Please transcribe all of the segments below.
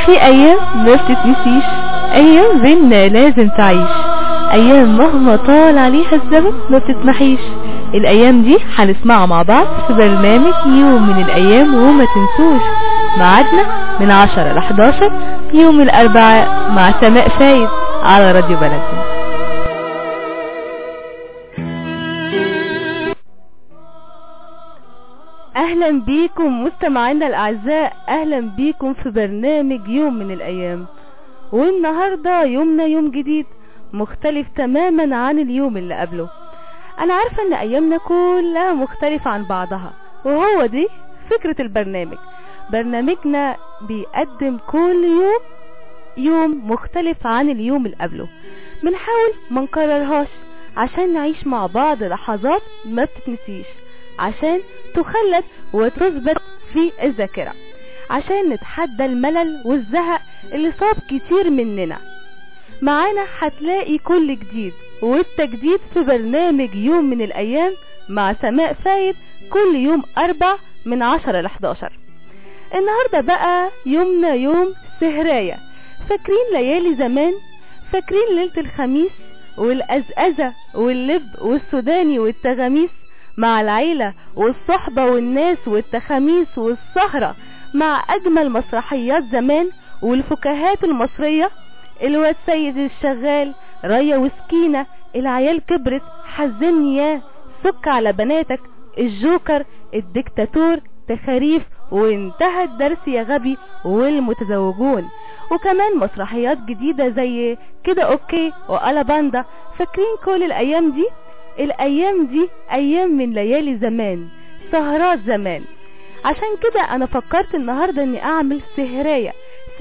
في ايام ما بتتنسيش، ايام بينا لازم تعيش، ايام مهما طال عليها الزمن ما بتتمحيش. الايام دي هنسمعها مع بعض في برنامج يوم من الايام، وما تنسوش ميعادنا من 10 ل 11 يوم الاربعاء مع سماء فايد على راديو بلدنا. اهلا بيكم مستمعينا الاعزاء، اهلا بيكم في برنامج يوم من الايام. والنهاردة يومنا يوم جديد مختلف تماما عن اليوم اللي قبله. انا عارفة ان ايامنا كلها مختلفة عن بعضها، وهو دي فكرة البرنامج. برنامجنا بيقدم كل يوم مختلف عن اليوم اللي قبله. بنحاول ما نكررهاش عشان نعيش مع بعض لحظات ما بتتنسيش، عشان تخلد وتثبت في الذاكرة، عشان نتحدى الملل والزهق اللي صاب كتير مننا. معانا هتلاقي كل جديد والتجديد في برنامج يوم من الايام مع سماء فايد كل يوم 4 من 10 ل 11. النهاردة بقى يومنا يوم سهراية. فاكرين ليالي زمان؟ فاكرين ليلة الخميس والأزأزة واللب والسوداني والتغاميس مع العيلة والصحبة والناس والتخاميس والسهرة مع أجمل مسرحيات زمان والفكاهات المصرية؟ الواد سيد الشغال، ريا وسكينة، العيال كبرت، حزمني ياه، سك على بناتك، الجوكر، الدكتاتور، تخاريف، وانتهى الدرس يا غبي، والمتزوجون. وكمان مسرحيات جديدة زي كده اوكي وقلا باندا. فاكرين كل الايام دي؟ الايام دي ايام من ليالي زمان، سهرات زمان. عشان كده انا فكرت النهاردة اني اعمل سهراية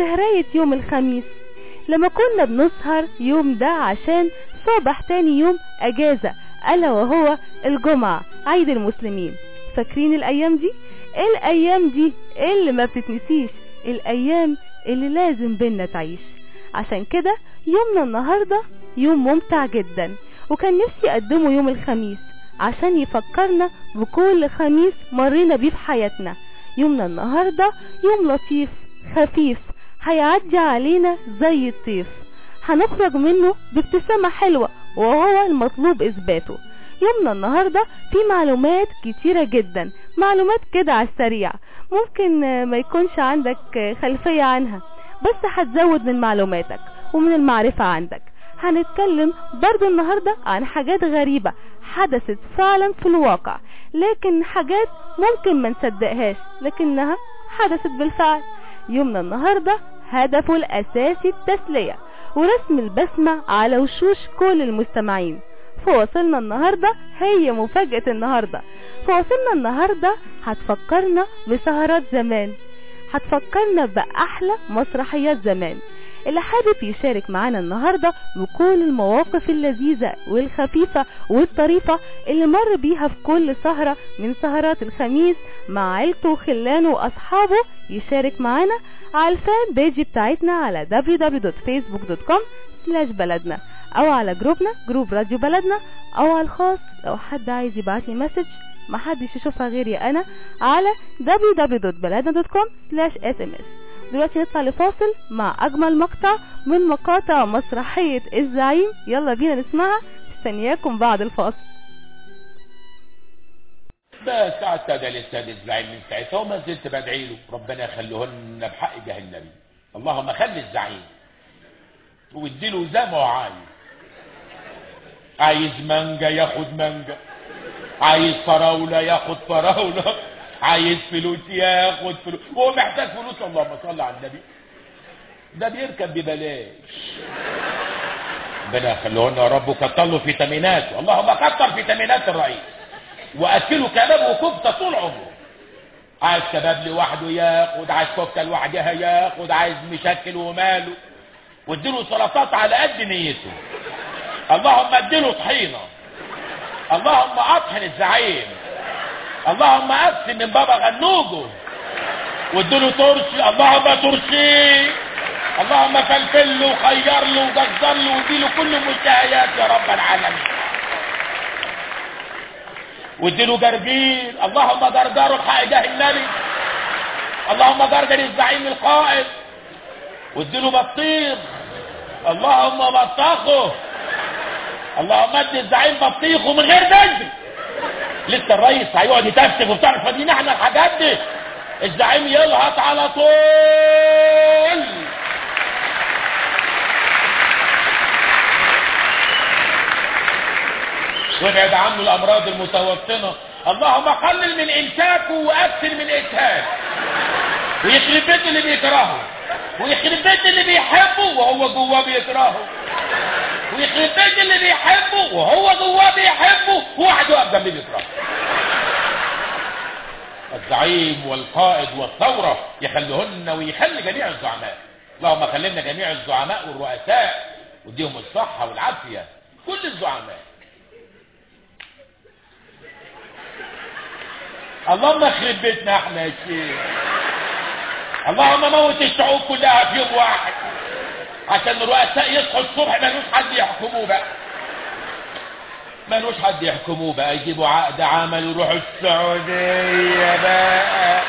يوم الخميس، لما كنا بنسهر يوم ده عشان صباح تاني يوم اجازة، الا وهو الجمعة عيد المسلمين. فاكرين الايام دي؟ الايام دي اللي ما بتتنسيش، الايام اللي لازم بينا تعيش. عشان كده يومنا النهاردة يوم ممتع جدا، وكان نفسي اقدمه يوم الخميس عشان يفكرنا بكل خميس مرينا بيه في حياتنا. يومنا النهاردة يوم لطيف خفيف هيعدي علينا زي الطيف، هنخرج منه بابتسامة حلوة وهو المطلوب اثباته. يومنا النهاردة في معلومات كتيرة جدا، معلومات كده على السريع، ممكن ما يكونش عندك خلفية عنها، بس هتزود من معلوماتك ومن المعرفة عندك. هنتكلم برضو النهاردة عن حاجات غريبة حدثت فعلا في الواقع، لكن حاجات ممكن ما نصدقهاش لكنها حدثت بالفعل. يومنا النهاردة هدفه الأساسي التسلية ورسم البسمة على وشوش كل المستمعين. فواصلنا النهاردة هي مفاجأة النهاردة. فواصلنا النهاردة هتفكرنا بسهرات زمان، هتفكرنا بأحلى مسرحيات زمان. اللي حابب يشارك معانا النهاردة بكل المواقف اللذيذة والخفيفة والطريفة اللي مر بيها في كل سهرة من سهرات الخميس مع عيلته وخلانه وأصحابه، يشارك معانا على الفان بيج بتاعتنا على www.facebook.com/بلدنا، او على جروب راديو بلدنا، او على الخاص لو حد عايز يبعتلي مسج محدش يشوفها غيري انا على www.baladna.com/sms. دلوقتي نطلع لفاصل مع اجمل مقطع من مقاطع مسرحية الزعيم، يلا بينا نسمعها. مستنياكم بعد الفاصل. بس قعدت ادعي للسيد الزعيم من ساعتها وما زلت بدعي له ربنا يخليهن بحق جاه النبي. اللهم خلي الزعيم واديله زي ما هو عايز مانجا ياخد مانجا، عايز فراولة ياخد فراولة، عايز فلوس ياخد فلوس، وهو محتاج فلوس. اللهم صل على النبي، ده بيركب ببلاش. ربنا يخليهن يا رب وكتر له فيتاميناته. اللهم كتر فيتامينات الرئيس واكله كباب وكفته طول عمره. عايز كباب لوحده ياخد، عايز كفته لوحدها ياخد، عايز مشكل وماله، واديله سلطات على قد نيته. اللهم اديله طحينه، اللهم اطحن الزعيم، اللهم اقسم من بابا غنوجه، واديله ترشي، اللهم ترشيه، اللهم فلفل له وخير له وجزر له واديله كل مشتهيات يا رب العالمين. واديله جرجير، اللهم جرجره بحق جاه النبي، اللهم جرجر الزعيم القائد، واديله بطيخ. اللهم بطخه، اللهم ادي الزعيم بطيخه من غير دجل. لسه الرئيس هيقعد يتفسف وبتاع، فاضيين احنا الحاجات دي. الزعيم يلهط على طول. وابعد عنه الامراض المتوطنه. اللهم قلل من امساكه واكثر من اسهاله. ويخرب بيت اللي بيكرهه، ويخرب بيت اللي بيحبه وهو جواه بيكرهه، ويخرب بيت اللي بيحبه وهو جواه بيحبه وواحد واقف جنبيه بيكرهه. الزعيم والقائد والثوره يخليهن ويخلي جميع الزعماء. اللهم خلينا جميع الزعماء والرؤساء واديهم الصحه والعافيه، كل الزعماء. اللهم اخرب بيتنا احنا يا شيخ. اللهم موت الشعوب كلها في يوم واحد عشان الرؤساء يصحوا الصبح مالوش حد يحكموه بقى، مالوش حد يحكموه بقى، يجيبوا عقد عمل ويروحوا السعودية بقى.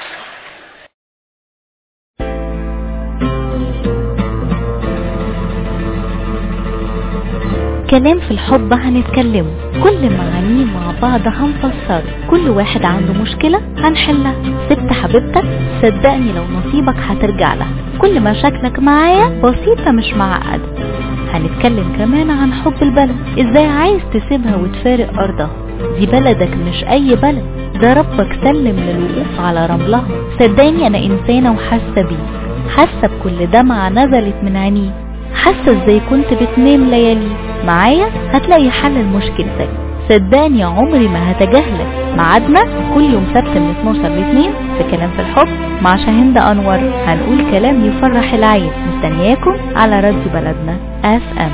كلام في الحب هنتكلمه، كل معانيه مع بعض هنفسره، كل واحد عنده مشكلة هنحلها. سبت حبيبتك صدقني لو نصيبك هترجع لها، كل مشاكلك معايا بسيطة مش معقدة. هنتكلم كمان عن حب البلد، ازاي عايز تسيبها وتفارق ارضها، دي بلدك مش اي بلد، ده ربك سلم للوقوف على رملها. صدقني انا انسانة وحاسة بيه، حاسة بكل دمعة نزلت من عينيه، حاسة ازاي كنت بتنام ليالي، معايا هتلاقي حل لمشكلتك. صدقني عمري ما هتجاهلك. ميعادنا كل يوم سبت من 12 ل 2 في كلام في الحب مع شاهندة انور، هنقول كلام يفرح العين. مستنياكم على راديو بلدنا FM.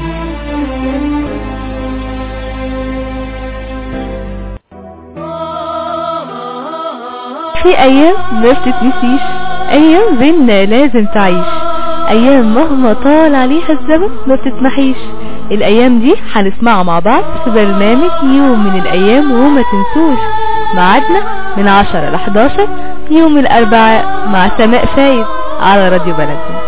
في ايام ما بتتنسيش، ايام بينا لازم تعيش، ايام مهما طال عليها الزمن ما بتتمحيش. الايام دي هنسمعها مع بعض في برنامج يوم من الايام، وما تنسوش ميعادنا من 10 ل 11 يوم الاربعاء مع سماء فايد على راديو بلدنا.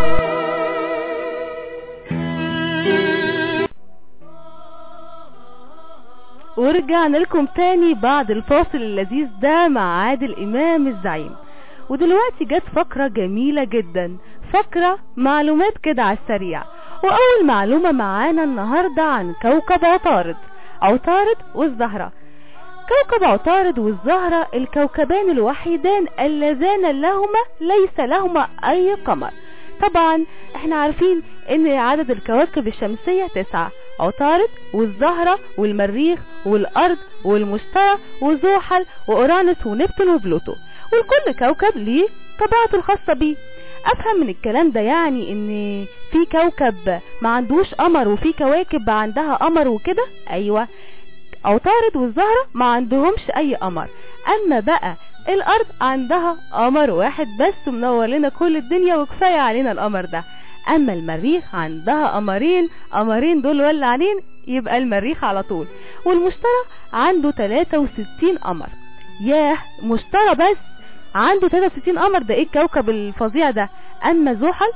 ورجعنا لكم تاني بعد الفاصل اللذيذ ده مع عادل امام الزعيم. ودلوقتي جت فقرة جميلة جدا، فقرة معلومات كده على السريع. واول معلومة معانا النهاردة عن كوكب عطارد. عطارد والزهرة. كوكب عطارد والزهرة الكوكبان الوحيدان اللذان ليس لهما اي قمر. طبعا احنا عارفين ان عدد الكواكب الشمسية 9، عطارد والزهرة والمريخ والارض والمشتري وزحل واورانوس ونبتون وبلوتو، والكل كوكب ليه طبيعته الخاصة بيه. افهم من الكلام ده يعني ان في كوكب ما عندوش قمر وفي كواكب عندها قمر وكده؟ ايوه، عطارد والزهرة ما عندهمش اي قمر، اما بقى الارض عندها قمر واحد بس منور لنا كل الدنيا وكفاية علينا القمر ده. اما المريخ عندها قمرين دول ولعانين يبقى المريخ على طول. والمشتري عنده 63 قمر. ياه، مشتري بس عنده 63 قمر، ده ايه الكوكب الفظيع ده. اما زحل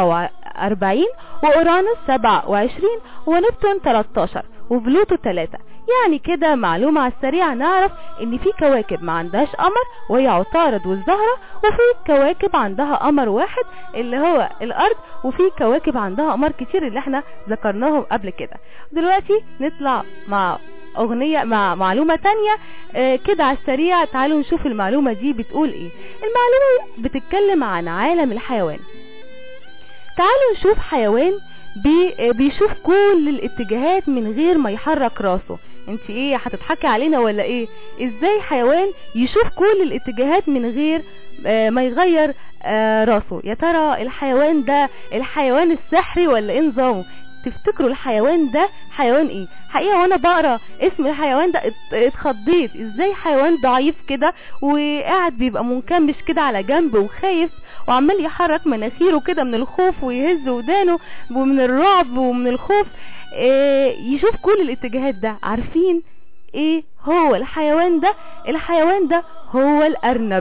47 واورانوس 27 ونبتون 13 وبلوتو 3. يعني كده معلومة على السريع نعرف ان في كواكب ما عندهاش قمر وهي عطارد والزهرة، وفي كواكب عندها قمر واحد اللي هو الارض، وفي كواكب عندها قمر كتير اللي احنا ذكرناهم قبل كده. دلوقتي نطلع مع اغنية مع معلومة تانية كده على السريع. تعالوا نشوف المعلومة دي بتقول ايه. المعلومة بتتكلم عن عالم الحيوان. تعالوا نشوف حيوان بيشوف كل الاتجاهات من غير ما يحرك راسه. انت ايه هتضحكي علينا ولا ايه؟ ازاي حيوان يشوف كل الاتجاهات من غير ما يغير راسه؟ يا ترى الحيوان ده الحيوان السحري ولا ايه نظامه؟ تفتكروا الحيوان ده حيوان ايه؟ حقيقة وانا بقرا اسم الحيوان ده اتخضيت. ازاي حيوان ضعيف كده وقاعد بيبقى منكمش كده على جنب وخايف وعمال يحرك مناخيره كده من الخوف ويهز ودانه ومن الرعب ومن الخوف يشوف كل الاتجاهات ده؟ عارفين ايه هو الحيوان ده؟ الحيوان ده هو الارنب.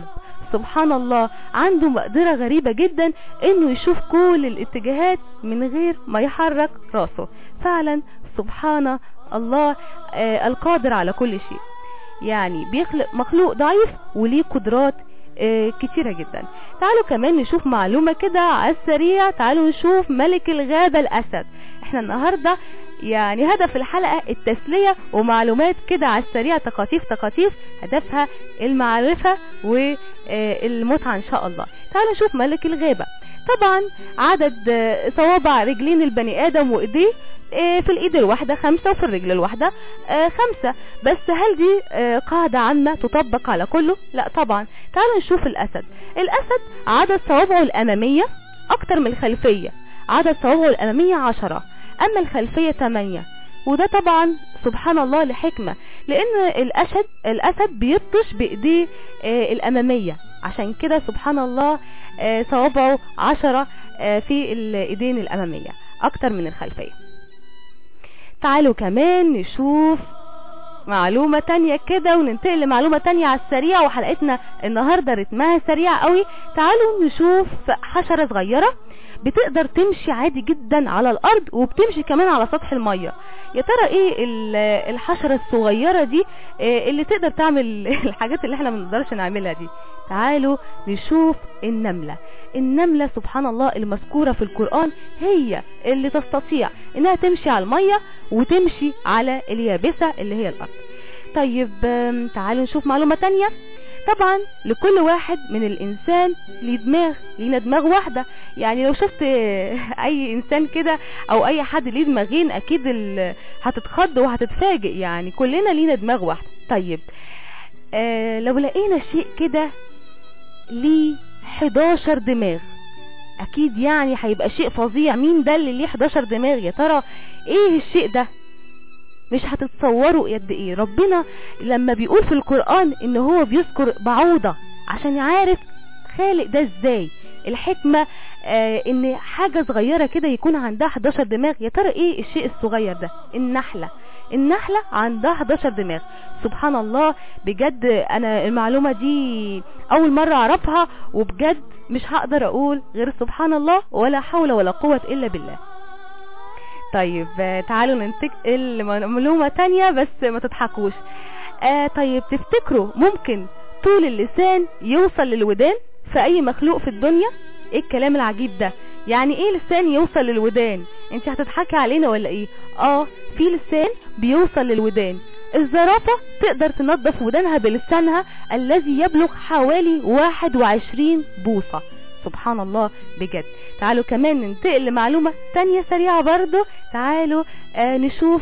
سبحان الله عنده مقدرة غريبة جدا انه يشوف كل الاتجاهات من غير ما يحرك راسه. فعلا سبحان الله القادر على كل شيء، يعني بيخلق مخلوق ضعيف وليه قدرات كتيرة جدا. تعالوا كمان نشوف معلومة كده على السريع. تعالوا نشوف ملك الغابة الأسد. احنا النهاردة يعني هدف الحلقة التسلية ومعلومات كده على السريع، تقاطيف هدفها المعرفة والمتعة ان شاء الله. تعالوا نشوف ملك الغابة. طبعا عدد صوابع رجلين البني آدم وإيديه في الإيد الواحدة 5 وفي الرجل الواحدة 5. بس هل دي قاعدة عامة تطبق على كله؟ لا طبعا. تعالوا نشوف الأسد. الأسد عدد صوابعه الأمامية أكتر من الخلفية، عدد صوابعه الأمامية 10 أما الخلفية 8. وده طبعا سبحان الله لحكمة، لأن الأسد بيبطش بإيديه الأمامية، عشان كده سبحان الله صوابعه 10 في الإيدين الأمامية أكتر من الخلفية. تعالوا كمان نشوف معلومة تانية كده وننتقل لمعلومة تانية على السريع، وحلقتنا النهاردة رتمها سريع قوي. تعالوا نشوف حشرة صغيرة بتقدر تمشي عادي جدا على الأرض وبتمشي كمان على سطح المية. يا ترى ايه الحشرة الصغيرة دي اللي تقدر تعمل الحاجات اللي احنا منقدرش نعملها دي؟ تعالوا نشوف النملة سبحان الله المذكورة في القرآن هي اللي تستطيع انها تمشي على المية وتمشي على اليابسة اللي هي الأرض. طيب تعالوا نشوف معلومة تانية. طبعا لكل واحد من الانسان لينا دماغ واحدة. يعني لو شفت اي انسان كده او اي حد ليه دماغين اكيد هتتخض وهتتفاجئ، يعني كلنا لينا دماغ واحدة. طيب لو لقينا شيء كده ليه 11 دماغ اكيد يعني هيبقى شيء فظيع. مين ده اللي ليه 11 دماغ؟ يا ترى ايه الشيء ده؟ مش هتتصوروا قد ايه ربنا لما بيقول في القرآن ان هو بيذكر بعوضة عشان يعرف خالق ده ازاي. الحكمة ان حاجة صغيرة كده يكون عندها 11 دماغ. يا ترى ايه الشيء الصغير ده؟ النحلة عندها 11 دماغ. سبحان الله بجد انا المعلومة دي اول مرة اعرفها، وبجد مش هقدر اقول غير سبحان الله ولا حول ولا قوة الا بالله. طيب تعالوا ننتقل لمعلومة تانية بس ما تضحكوش. طيب تفتكروا ممكن طول اللسان يوصل للودان في اي مخلوق في الدنيا؟ ايه الكلام العجيب ده؟ يعني ايه لسان يوصل للودان؟ انت هتضحكي علينا ولا ايه؟ في لسان بيوصل للودان. الزرافة تقدر تنظف ودانها بلسانها الذي يبلغ حوالي 21 بوصة. سبحان الله بجد. تعالوا كمان ننتقل لمعلومة تانية سريعة برضو. تعالوا نشوف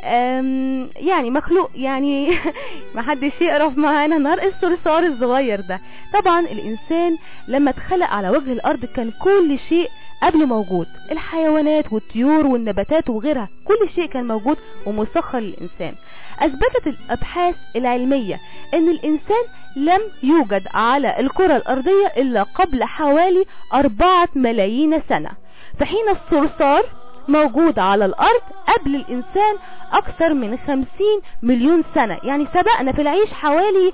يعني مخلوق يعني محدش يقرف معانا النهار، الصرصار الصغير ده. طبعا الانسان لما اتخلق على وجه الارض كان كل شيء قبل موجود، الحيوانات والطيور والنباتات وغيرها، كل شيء كان موجود ومسخر للإنسان. أثبتت الأبحاث العلمية أن الإنسان لم يوجد على الكرة الأرضية إلا قبل حوالي 4 ملايين سنة، في حين الصرصار موجود على الأرض قبل الإنسان أكثر من 50 مليون سنة. يعني سبقنا في العيش حوالي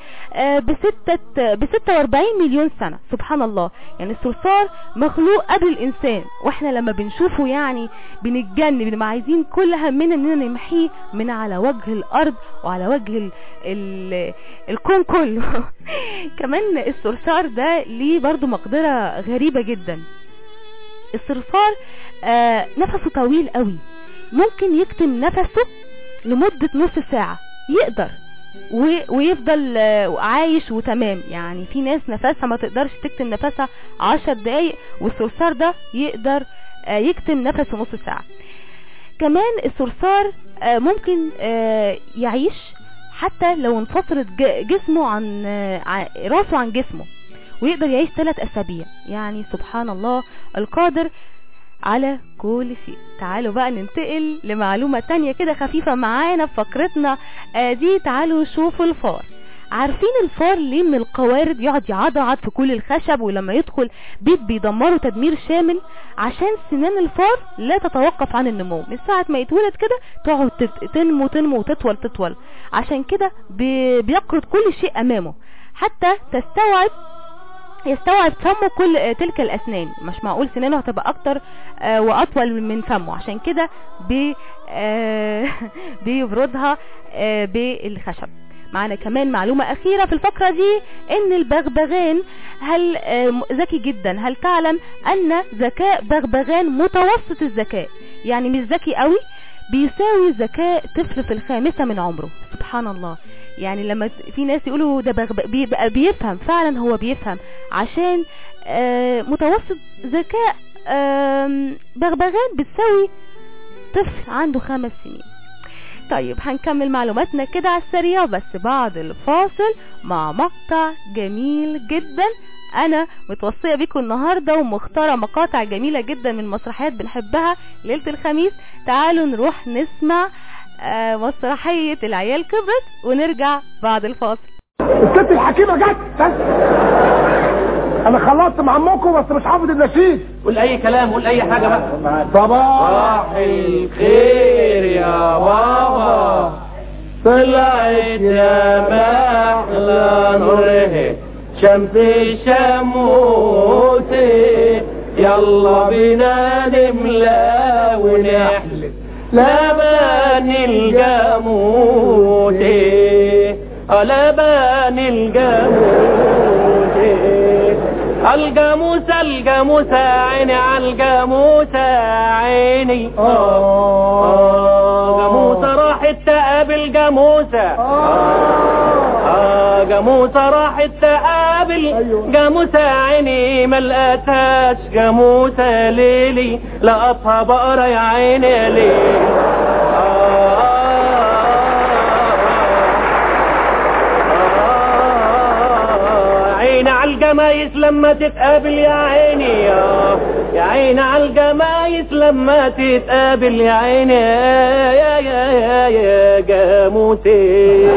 ب46 مليون سنة. سبحان الله. يعني الصرصار مخلوق قبل الإنسان، وإحنا لما بنشوفه يعني بنتجنن، بنبقى عايزين كل همنا إننا نمحيه من على وجه الأرض وعلى وجه الكون كله. كمان الصرصار ده ليه برضو مقدرة غريبة جدا. الصرصار نفسه طويل قوي، ممكن يكتم نفسه لمدة نص ساعة، يقدر ويفضل عايش وتمام. يعني في ناس نفسها ما تقدرش تكتم نفسها 10 دقايق، والصرصار ده يقدر يكتم نفسه نص ساعة. كمان الصرصار ممكن يعيش حتى لو انفصلت جسمه عن راسه عن جسمه، ويقدر يعيش 3 أسابيع. يعني سبحان الله القادر على كل شيء. تعالوا بقى ننتقل لمعلومة تانية كده خفيفة معانا في فقرتنا دي. تعالوا شوفوا الفار. عارفين الفار ليه من القوارض يقعد يعضعض في كل الخشب، ولما يدخل بيت بيدمره تدمير شامل؟ عشان سنان الفار لا تتوقف عن النمو، من ساعة ما يتولد كده تقعد تنمو وتطول. عشان كده بيقرض كل شيء امامه حتى تستوعب يستوعب فمه كل تلك الاسنان. مش معقول سنانه هتبقى اكتر واطول من فمه، عشان كده بيبردها بالخشب. معنا كمان معلومة اخيرة في الفقرة دي، ان البغبغان هل ذكي جدا. هل تعلم ان ذكاء بغبغان متوسط الذكاء، يعني مش ذكي قوي، بيساوي ذكاء طفل في الخامسة من عمره. سبحان الله. يعني لما في ناس يقولوا ده بيبقى بيفهم، فعلا هو بيفهم، عشان متوسط ذكاء بغبغان بتساوي طفل عنده 5 سنين. طيب هنكمل معلوماتنا كده على السريع، بس بعد الفاصل مع مقطع جميل جدا. انا متوصية بيكم النهاردة ومختارة مقاطع جميلة جدا من مسرحيات بنحبها ليلة الخميس. تعالوا نروح نسمع مسرحية العيال كبرت ونرجع بعد الفاصل. الست الحكيمة جت. انا خلصت مع امكم بس مش حافظ النشيد. قول اي كلام، قول اي حاجة بقى. صباح الخير يا بابا، طلعت يا محلى نوره شمس الشموسي، يلا بينا نملى ونحلف لبن الجاموسي، لبن الجاموسي. الجاموسة الجاموسة عيني على الجاموسة عيني، جاموسة راحت تقابل جاموسة، جاموسة راحت تقابل جاموسة عيني، ملقتهاش جاموسة ليلي، لقطها بقرة يا عيني يا ليلي. عيني على الجمايس لما تتقابل يا عيني، يا عيني على الجمايس لما تتقابل يا عيني يا جاموسي.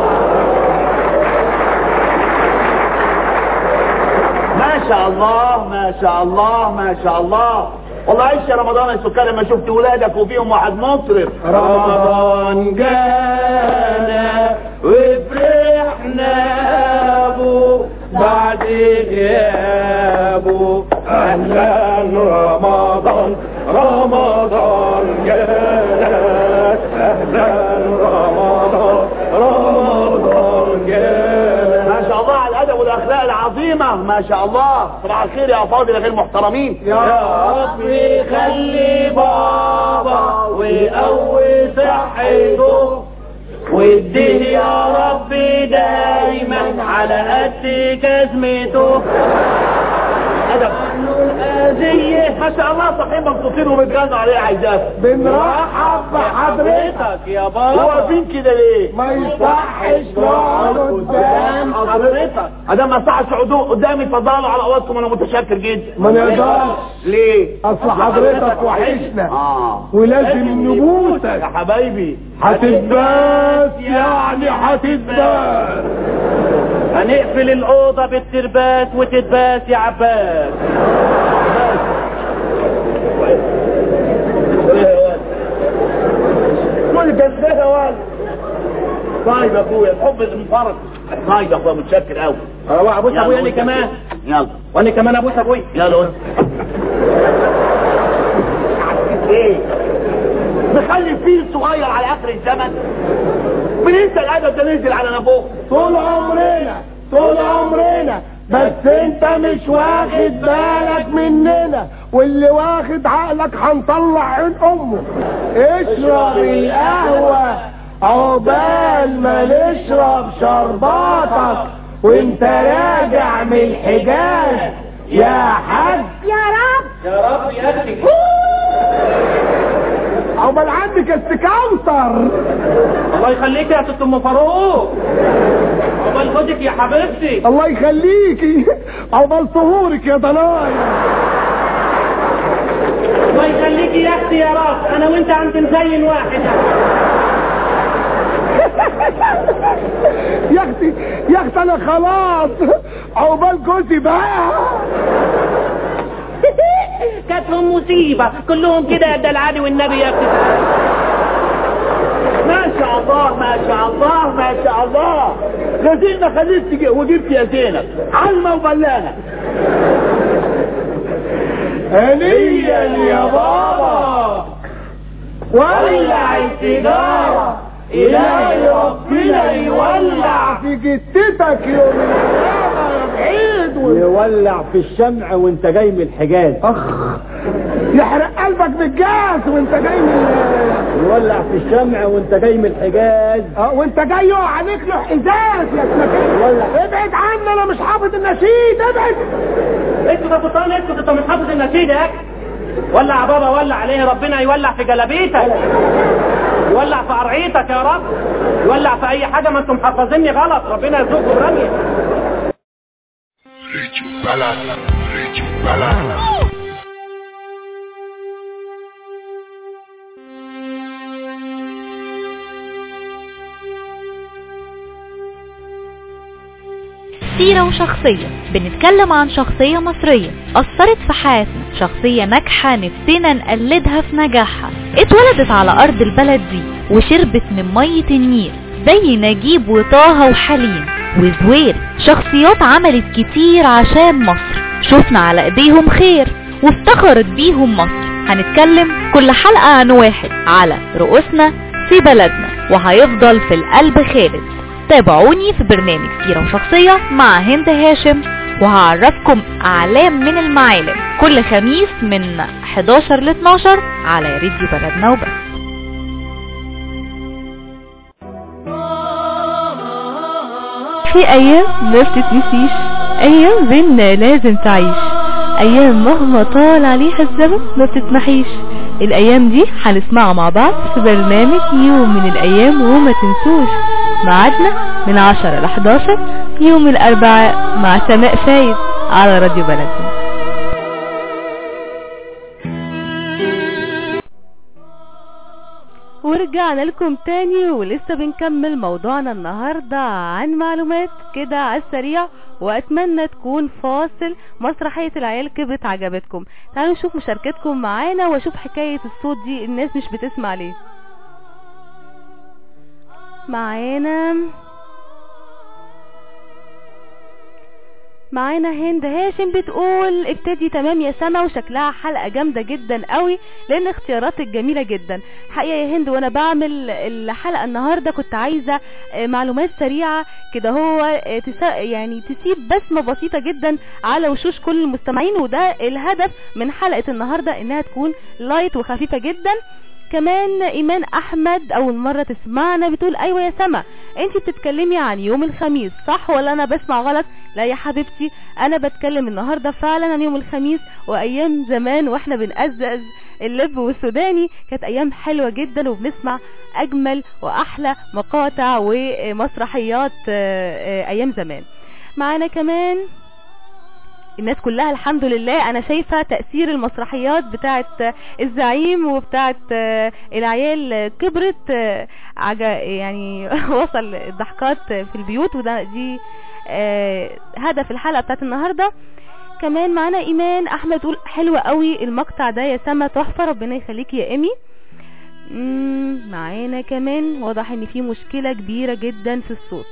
ما شاء الله ما شاء الله ما شاء الله. والله عيش يا رمضان يا سكر لما شفت ولادك وفيهم واحد مصرف. رمضان جانا وفرحنا ابو بعد غيابه، اهلا رمضان رمضان جانا، اهلا رمضان رمضان جانا. ما شاء الله على الادب والاخلاق العظيمه، ما شاء الله. صباح الخير يا افاضل غير محترمين. يا رب خلي بابا ويقوي صحته، واديه يا رب دايما على قد جزمته. ادب الأذية. ما شاء الله صحيح مبسوطين وبتغنوا عليه عايزاك. بنرحب بحضرتك يا بابا. واقفين كده ليه؟ ما يصحش نقعد قدام حضرتك. ادام ما يصحش تقعدوا قدامي اتفضلوا على اوضتكم، انا متشكر جدا. ما نقدرش. ليه؟ اصل حضرتك وحشنا ولازم نبوسك يا حبايبي. هتتباس يعني هتتباس. هنقفل الأوضة بالترباس وتتباس يا عباس. كل جنبها يا ولد. طيب يا اخويا الحب المفرط. طيب يا اخويا متشكر قوي. ابوس ابويا انا كمان. يلا وانا كمان ابوس ابويا. يلا قول. ايه؟ نخلي فيل صغير على اخر الزمن. من انت الادب ده ننزل على نافوخ. طول عمرنا بس انت مش واخد بالك مننا، واللي واخد عقلك هنطلع عين امه. اشرب القهوة عقبال ما نشرب شرباتك وانت راجع من الحجاز يا حاج. يا رب يا رب يا اخي. عقبال عندك السكاوتر. الله يخليك يا ست ام فاروق. عقبال خدك يا حبيبتي. الله يخليكي. عقبال طهورك يا ضناي. الله يخليكي يا اختي يا راس، انا وانت هنزين واحد. يا اختي انا خلاص عقبال جوزي بقى. كانتهم مصيبة كلهم كده يا العادي والنبي يا اختي. ما شاء الله ما شاء الله ما شاء الله. غزينا خليت وجبت يا زينب علمة وبلانة. هنيا يا بابا ولع السيجارة إلهي ربنا يولع في جتتك يوم القيامة يا بعيد يولع في الشمع وانت جاي من الحجاز. يحرق قلبك بالجاز وانت جاي يولع في الشمع وانت جاي من الحجاز. وانت جاي يقع عليك له ازاز يا اسمك. ابعد عني انا مش حافظ النشيد. ابعد. اسكت يا سلطان اسكت انت مش حافظ النشيد يا اخي. ولع يا بابا ولع عليه ربنا يولع في جلابيتك يولع في قرعيتك يا رب يولع في اي حاجه ما انتم محفظيني غلط ربنا يرزقكم برميه. سيرة وشخصية، بنتكلم عن شخصية مصرية أثرت في حياتنا، شخصية ناجحة نفسنا نقلدها في نجاحها، اتولدت على أرض البلد دي وشربت من مية النيل زي نجيب وطه وحليم وزوير، شخصيات عملت كتير عشان مصر، شفنا على ايديهم خير وافتخرت بيهم مصر. هنتكلم كل حلقة عن واحد على رؤوسنا في بلدنا وهيفضل في القلب خالد. تابعوني في برنامج سيرة وشخصية مع هند هاشم وهعرفكم أعلام من المعالم كل خميس من 11 ل 12 على راديو بلدنا وبس. في أيام ما بتتنسيش، أيام بينا لازم تعيش، أيام مهما طال عليها الزمن ما بتتمحيش. الأيام دي هنسمعها مع بعض في برنامج يوم من الأيام وما تنسوش. معادنا من 10 ل 11 يوم الأربعاء مع سماء فايد على راديو بلدنا. ورجعنا لكم تاني ولسه بنكمل موضوعنا النهاردة عن معلومات كده على السريع، واتمنى تكون فاصل مسرحية العيال كبرت عجبتكم. تعالوا نشوف مشاركتكم معانا واشوف حكاية الصوت دي الناس مش بتسمع ليه. معانا هند هاشم بتقول ابتدي تمام يا سما، وشكلها حلقة جامدة جدا قوي لان اختياراتك جميلة جدا حقيقة يا هند. وانا بعمل الحلقة النهاردة كنت عايزة معلومات سريعة كده، هو يعني تسيب بسمة بسيطة جدا على وشوش كل المستمعين، وده الهدف من حلقة النهاردة انها تكون لايت وخفيفة جدا. كمان ايمان احمد اول مرة تسمعنا بتقول ايوه يا سما انتي بتتكلمي عن يوم الخميس صح ولا انا بسمع غلط؟ لا يا حبيبتي انا بتكلم النهاردة فعلا عن يوم الخميس وايام زمان واحنا بنقزقز اللب والسوداني، كانت ايام حلوة جدا وبنسمع اجمل واحلى مقاطع ومسرحيات ايام زمان. معانا كمان الناس كلها الحمد لله انا شايفة تأثير المسرحيات بتاعت الزعيم وبتاعت العيال كبرت يعني وصل الضحكات في البيوت، وده دي هدف الحلقة بتاعت النهاردة. كمان معانا ايمان احمد تقول حلوة قوي المقطع ده يا سما تحفة ربنا يخليك يا امي. معانا كمان واضح ان في مشكلة كبيرة جدا في الصوت.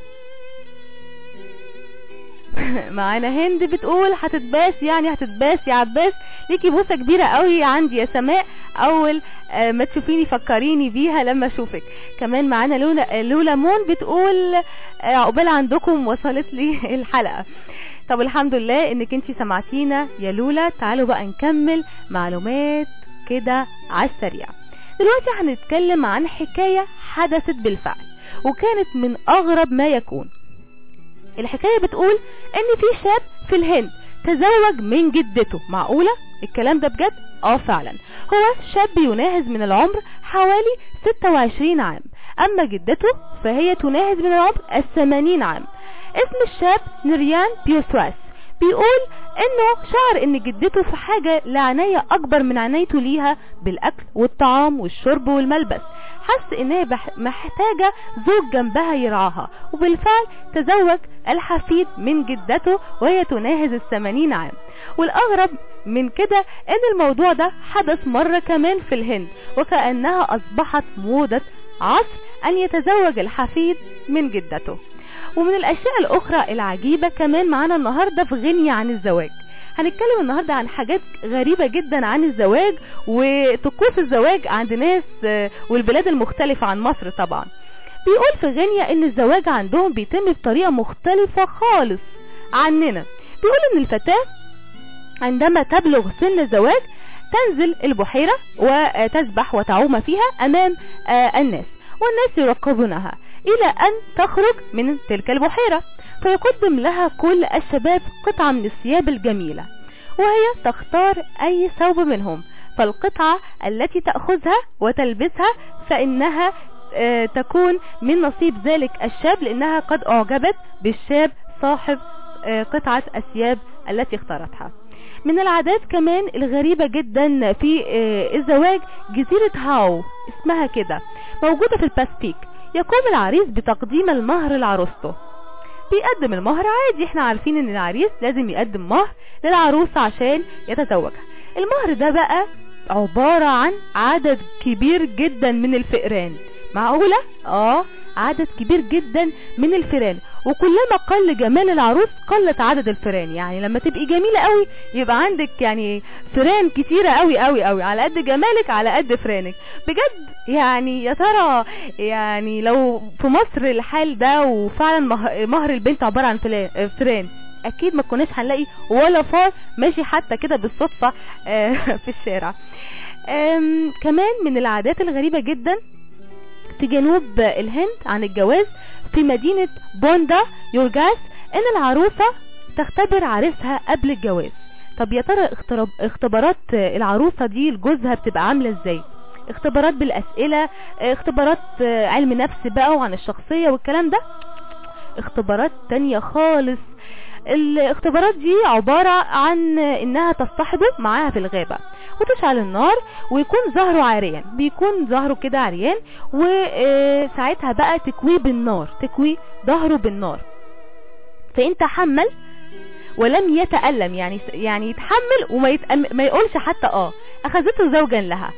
معانا هند بتقول هتتباس يعني هتتباس يا عباس، ليكي بوسه كبيره قوي عندي يا سماء، اول ما تشوفيني فكريني بيها لما اشوفك. كمان معانا لولا مون بتقول عقبال عندكم وصلت لي الحلقه. طب الحمد لله انك انتي سمعتينا يا لولا. تعالوا بقى نكمل معلومات كده على السريع. دلوقتي هنتكلم عن حكايه حدثت بالفعل وكانت من اغرب ما يكون. الحكاية بتقول ان في شاب في الهند تزوج من جدته. معقولة الكلام ده بجد؟ فعلا هو شاب يناهز من العمر حوالي 26 عام، اما جدته فهي تناهز من العمر 80 عام. اسم الشاب نريان بيوسواس. بيقول انه شعر ان جدته في حاجة لعناية اكبر من عنايته ليها بالاكل والطعام والشرب والملبس، حس انها محتاجة زوج جنبها يرعاها، وبالفعل تزوج الحفيد من جدته وهي تناهز 80 عام. والاغرب من كده ان الموضوع ده حدث مرة كمان في الهند، وكأنها اصبحت موضة عصر ان يتزوج الحفيد من جدته. ومن الاشياء الاخرى العجيبة كمان معانا النهاردة في غنية عن الزواج. هنتكلم النهاردة عن حاجات غريبة جدا عن الزواج وطقوس الزواج عند ناس والبلاد المختلفة عن مصر طبعا. بيقول في غنية ان الزواج عندهم بيتم بطريقة مختلفة خالص عننا. بيقول ان الفتاة عندما تبلغ سن الزواج تنزل البحيرة وتسبح وتعوم فيها امام الناس، والناس يراقبونها الى ان تخرج من تلك البحيرة، فيقدم لها كل الشباب قطعة من الثياب الجميلة، وهي تختار اي ثوب منهم، فالقطعة التي تأخذها وتلبسها فإنها تكون من نصيب ذلك الشاب، لأنها قد أعجبت بالشاب صاحب قطعة الثياب التي اختارتها. من العادات كمان الغريبة جدا في الزواج جزيرة هاو اسمها كده، موجودة في الباسفيك. يقوم العريس بتقديم المهر لعروسته، بيقدم المهر عادي، احنا عارفين ان العريس لازم يقدم مهر للعروسة عشان يتزوجها. المهر ده بقى عبارة عن عدد كبير جدا من الفئران. معقولة؟ عدد كبير جدا من الفئران، وكلما قل جمال العروس قلت عدد الفئران. يعني لما تبقي جميلة قوي يبقى عندك يعني فئران كتيرة قوي قوي قوي، على قد جمالك على قد فئرانك بجد. يعني يا ترى يعني لو في مصر الحال ده وفعلا مهر البنت عبارة عن فئران، اكيد ما كناش هنلاقي ولا فار ماشي حتى كده بالصدفة في الشارع. كمان من العادات الغريبة جدا في جنوب الهند عن الجواز في مدينة بوندا يورجاس ان العروسة تختبر عريسها قبل الجواز. طب يا ترى اختبارات العروسة دي لجوزها بتبقى عاملة ازاي؟ اختبارات بالاسئلة، اختبارات علم نفس بقى وعن الشخصية والكلام ده، اختبارات تانية خالص. الاختبارات دي عبارة عن انها تصطحبه معاها في الغابة وتشعل النار ويكون ظهره عاريا، بيكون ظهره كده عريان، وساعتها بقى تكويه بالنار، تكوي ظهره بالنار. فإن تحمل ولم يتألم، يعني يتحمل وما يقولش حتى أخذته زوجا لها،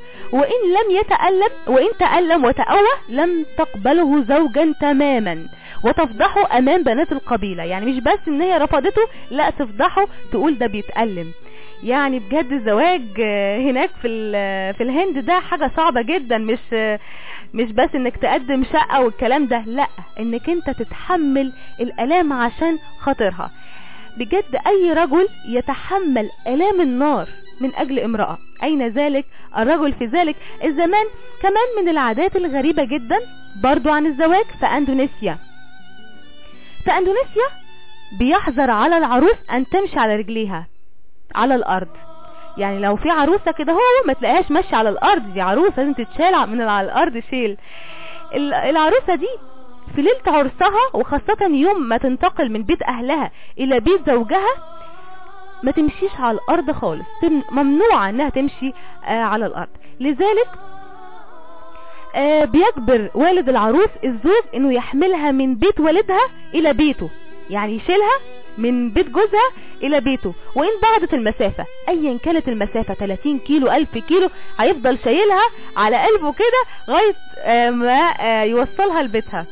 وإن تألم وتأوه لم تقبله زوجا تماما وتفضحه أمام بنات القبيلة. يعني مش بس ان هي رفضته، لا تفضحه، تقول ده بيتألم. يعني بجد الزواج هناك في الهند ده حاجة صعبة جدا، مش بس انك تقدم شقة والكلام ده، لا، انك انت تتحمل الالام عشان خاطرها. بجد اي رجل يتحمل الام النار من اجل امرأة، اين ذلك الرجل في ذلك الزمان. كمان من العادات الغريبة جدا برضو عن الزواج في اندونيسيا. في اندونيسيا بيحظر على العروس ان تمشي على رجليها على الارض. يعني لو في عروسة كده هو ما تلاقيهاش ماشية على الارض، دي عروسة لازم تتشال من على الارض شيل. العروسة دي في ليلة عرسها وخاصة يوم ما تنتقل من بيت اهلها الى بيت زوجها ما تمشيش على الارض خالص، ممنوع انها تمشي على الارض. لذلك بيجبر والد العروس الزوج انه يحملها من بيت والدها الى بيته، يعني يشيلها من بيت جوزها الى بيته، وان بعدت المسافة ايا كانت المسافة 30 كيلو 1000 كيلو هيفضل شايلها على قلبه كده لغاية ما يوصلها لبيتها.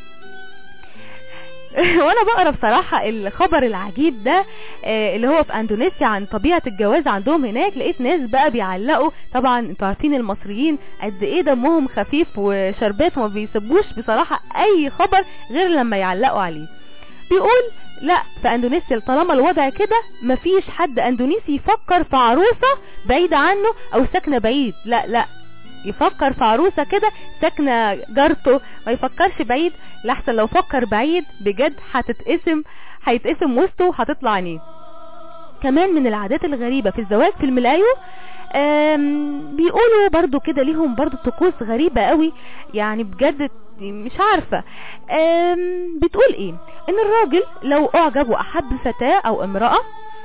وانا بقرا بصراحة الخبر العجيب ده اللي هو في اندونيسيا عن طبيعة الجواز عندهم هناك، لقيت ناس بقى بيعلقوا. طبعا انتوا عارفين المصريين قد ايه دمهم خفيف وشربات وما بيسيبوش بصراحة اي خبر غير لما يعلقوا عليه. بيقول لا، في اندونيسيا طالما الوضع كده مفيش حد اندونيسي يفكر في عروسة بعيدة عنه او ساكنة بعيد، لا يفكر في عروسة كده ساكنة جارته، ما يفكرش بعيد، لحسن لو فكر بعيد بجد هيتقسم وسطه وهتطلع عينيه. كمان من العادات الغريبة في الزواج في الملايو بيقولوا برضو كده ليهم برضو طقوس غريبة قوي، يعني بجد مش عارفة. بتقول ايه؟ ان الراجل لو اعجب واحب فتاة او امرأة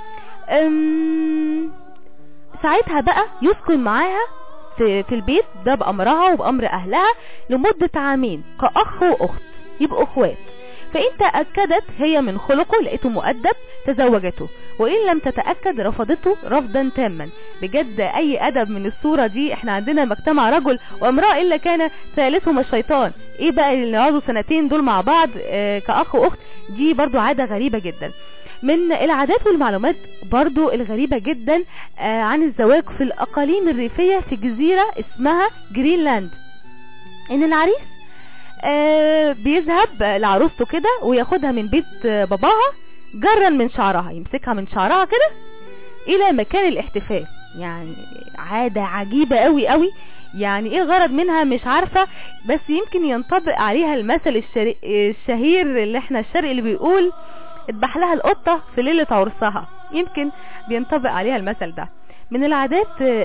ساعتها بقى يسكن معاها في البيت ده بأمرها وبأمر اهلها لمدة عامين كأخ واخت، يبقوا اخوات. فإن تأكدت هي من خلقه لقيته مؤدب تزوجته، وإن لم تتأكد رفضته رفضا تاما. بجد اي ادب من الصورة دي. احنا عندنا مجتمع رجل وامرأة الا كان ثالثهما الشيطان، ايه بقى اللي يقعدوا سنتين دول مع بعض كأخ واخت؟ دي برضو عادة غريبة جدا. من العادات والمعلومات برضو الغريبة جدا عن الزواج في الاقاليم الريفية في جزيرة اسمها جرينلاند، ان العريس بيذهب لعروسته كده وياخدها من بيت باباها جرا من شعرها، يمسكها من شعرها كده الى مكان الاحتفال. يعني عادة عجيبة قوي قوي، يعني ايه الغرض منها مش عارفة، بس يمكن ينطبق عليها المثل الشهير اللي احنا الشرقي اللي بيقول اذبح لها القطة في ليلة عرسها، يمكن بينطبق عليها المثل ده. من العادات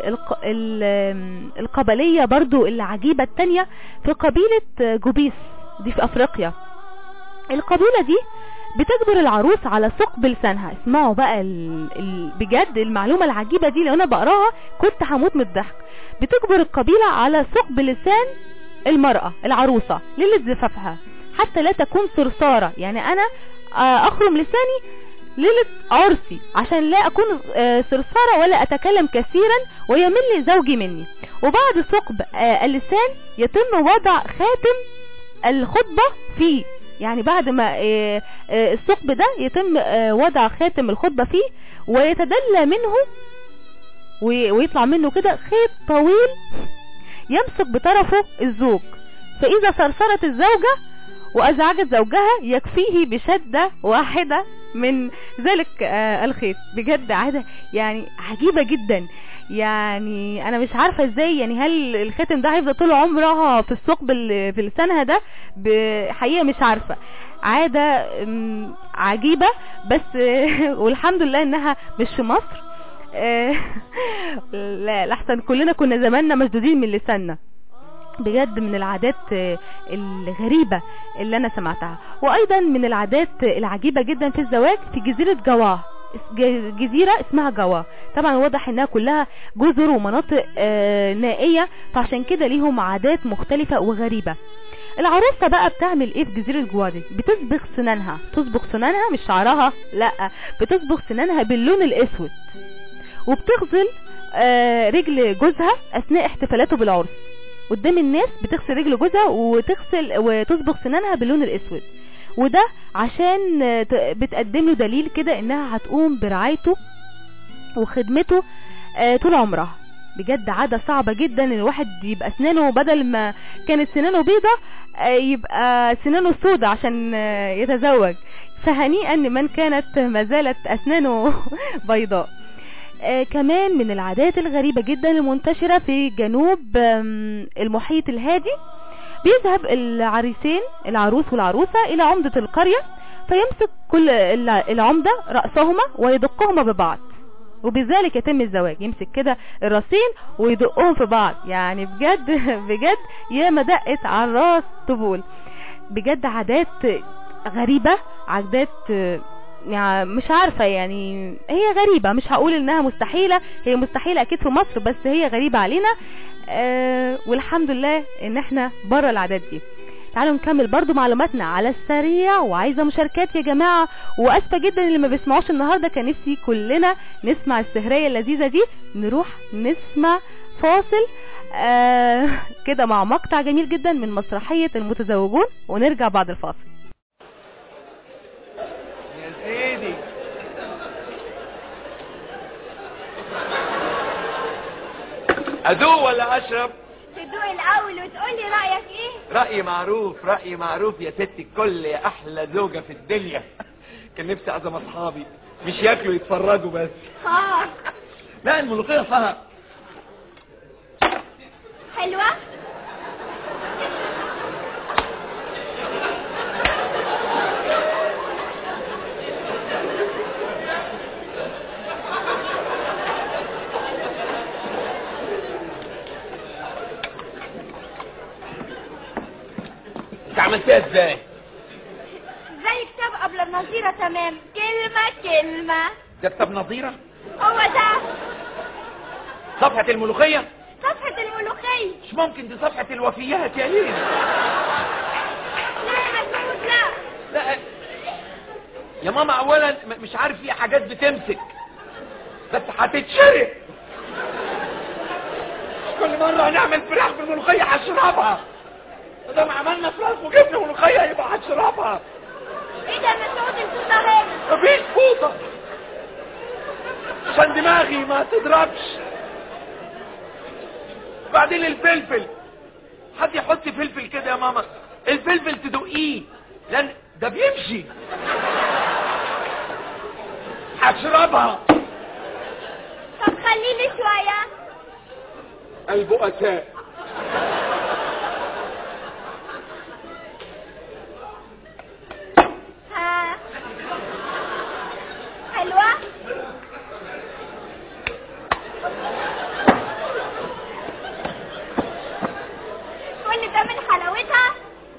القبلية برضو اللي عجيبة التانية في قبيلة جوبيس دي في افريقيا. القبيلة دي بتجبر العروس على ثقب لسانها. اسمعوا بقى بجد المعلومة العجيبة دي، لو انا بقراها كنت هموت من الضحك. بتجبر القبيلة على ثقب لسان المرأة العروسة ليلة زفافها حتى لا تكون صرصارة. يعني انا اخرم لساني ليلة عرسي عشان لا اكون صرصارة ولا اتكلم كثيرا ويمل زوجي مني. وبعد ثقب اللسان يتم وضع خاتم الخطبة فيه، يعني بعد ما الثقب ده يتم وضع خاتم الخطبة فيه ويتدلى منه ويطلع منه كده خيط طويل يمسك بطرفه الزوج، فإذا صرصرت الزوجة وأزعجت زوجها يكفيه بشدة واحدة من ذلك الخيط. بجد عادة يعني عجيبة جدا، يعني انا مش عارفة ازاي، يعني هل الخاتم ده هيفضل طول عمرها في الثقب اللي في لسانها ده؟ بحقيقة مش عارفة. عادة عجيبة بس والحمد لله انها مش في مصر. لا لحسن كلنا كنا زماننا مشدودين من لساننا. بجد من العادات الغريبة اللي انا سمعتها. وايضا من العادات العجيبة جدا في الزواج في جزيرة جواه، جزيرة اسمها جواه. طبعا واضح انها كلها جزر ومناطق نائية، فعشان كده ليهم عادات مختلفة وغريبة. العروسة بقى بتعمل ايه في جزيرة جواه دي؟ بتصبغ سنانها. تصبغ سنانها مش شعرها، لا، بتصبغ سنانها باللون الاسود، وبتغسل رجل جوزها اثناء احتفالاته بالعرس قدام الناس. بتغسل رجل جوزها وتصبغ سنانها باللون الاسود، وده عشان بتقدم له دليل كده انها هتقوم برعايته وخدمته طول عمرها. بجد عادة صعبة جدا ان الواحد يبقى اسنانه بدل ما كانت سنانه بيضة يبقى سنانه سودة عشان يتزوج. فهنيئا لمن كانت ما زالت اسنانه بيضاء. كمان من العادات الغريبة جدا المنتشرة في جنوب المحيط الهادي، بيذهب العريسين العروس والعروسة الى عمدة القرية، فيمسك كل العمدة رأسهما ويدقهما ببعض، وبذلك يتم الزواج. يمسك كده الراسين ويدقهم في بعض. يعني بجد بجد يا ما دقت على الراس طبول. بجد عادات غريبة، عادات يعني مش عارفة، يعني هي غريبة، مش هقول انها مستحيلة، هي مستحيلة اكيد في مصر بس هي غريبة علينا. والحمد لله ان احنا بره العادات دي. تعالوا نكمل برضو معلوماتنا على السريع، وعايزة مشاركات يا جماعة. واسفة جدا اللي ما بيسمعوش النهاردة، كان نفسي كلنا نسمع السهرية اللذيذة دي. نروح نسمع فاصل كده مع مقطع جميل جدا من مسرحية المتزوجون، ونرجع بعد الفاصل. يا سيدي ادوق ولا اشرب؟ تدوق الاول وتقول لي رايك ايه؟ رايي معروف، رايي معروف يا ست الكل، يا احلى زوجه في الدنيا. كان نفسي اعزم اصحابي مش ياكلوا يتفرجوا بس. لا الملوخيه فيها حلوه. انت عملتيها ازاي؟ زي كتاب قبل النظيرة تمام، كلمة كلمة. ده كتاب نظيرة؟ هو ده صفحة الملوخية؟ صفحة الملوخية. مش ممكن، دي صفحة الوفيات يا ليل. لا يا مسعود لا. لا يا ماما، اولا مش عارف، في حاجات بتمسك بس هتتشرق. كل مرة هنعمل فراخ بالملوخية هشربها. إذا ما عملنا فراخ وجبنا ملوخية يبقى هشربها. ايه ده يا مسعود الفوطة اهي؟ مفيش فوطة عشان دماغي ما تضربش. بعدين الفلفل، حد يحط فلفل كده يا ماما، الفلفل تدقيه لان ده بيمشي. هشربها. طب خليني شوية. البؤساء. ها حلوة؟ كل ده من حلاوتها؟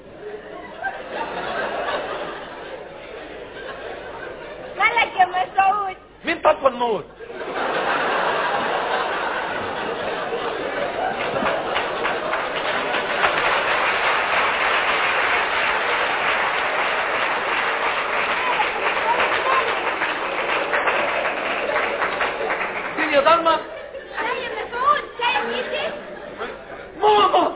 مالك يا مسعود؟ مين طفى النور؟ الدنيا ضلمة. لا يا مسعود شايف ايدي؟ ماما.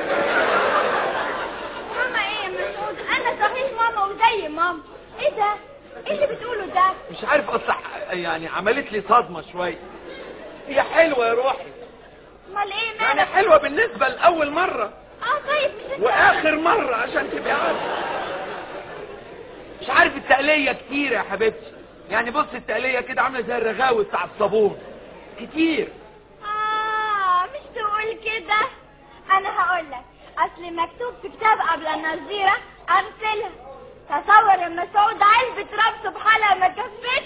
ماما ايه يا مسعود؟ انا صحيح ماما وزي ماما. ايه ده؟ ايه اللي بتقوله ده؟ مش عارف اصلا، يعني عملت لي صدمة شوية. هي حلوة يا روحي. امال ايه يعني مالك؟ حلوة بالنسبة لأول مرة طيب مش انت وآخر مرة عشان تبقى عارفة. مش عارف التقلية كتير يا حبيبتي. يعني بص التقلية كده عاملة زي الرغاوي بتاع الصابون كتير. مش تقول كده. انا هقولك اصل مكتوب في كتاب قبل النظيرة امثلها. تصور يا مسعود علبة ربسه بحالها ما كفتش.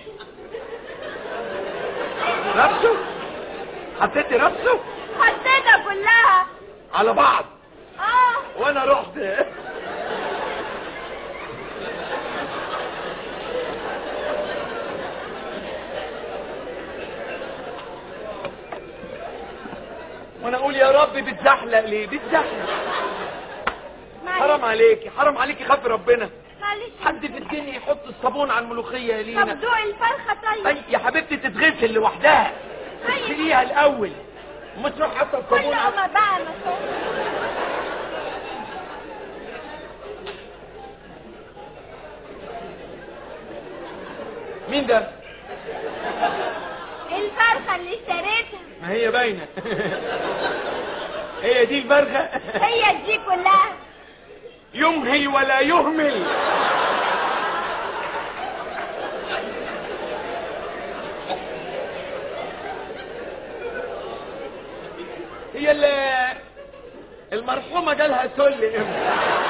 ربسه؟ حطيتي ربسه؟ حطيتها كلها على بعض. وانا رحت وانا اقول يا رب بتزحلق ليه؟ بتزحلق. حرام عليكي، حرام عليكي، خافي ربنا. معلش حد في الدنيا يحط الصابون على الملوخية يا لينا؟ طب دوق الفرخة طيب. اي يا حبيبتي تتغسل لوحدها. تغسليها الاول وما تروح حاطه الصابون كلهم بقى مسعود. مين ده؟ الفرخة اللي اشتريتها. ما هي باينة. هي دي الفرخة؟ هي دي كلها. يمهل ولا يهمل. هي المرحومة جالها سل امتى؟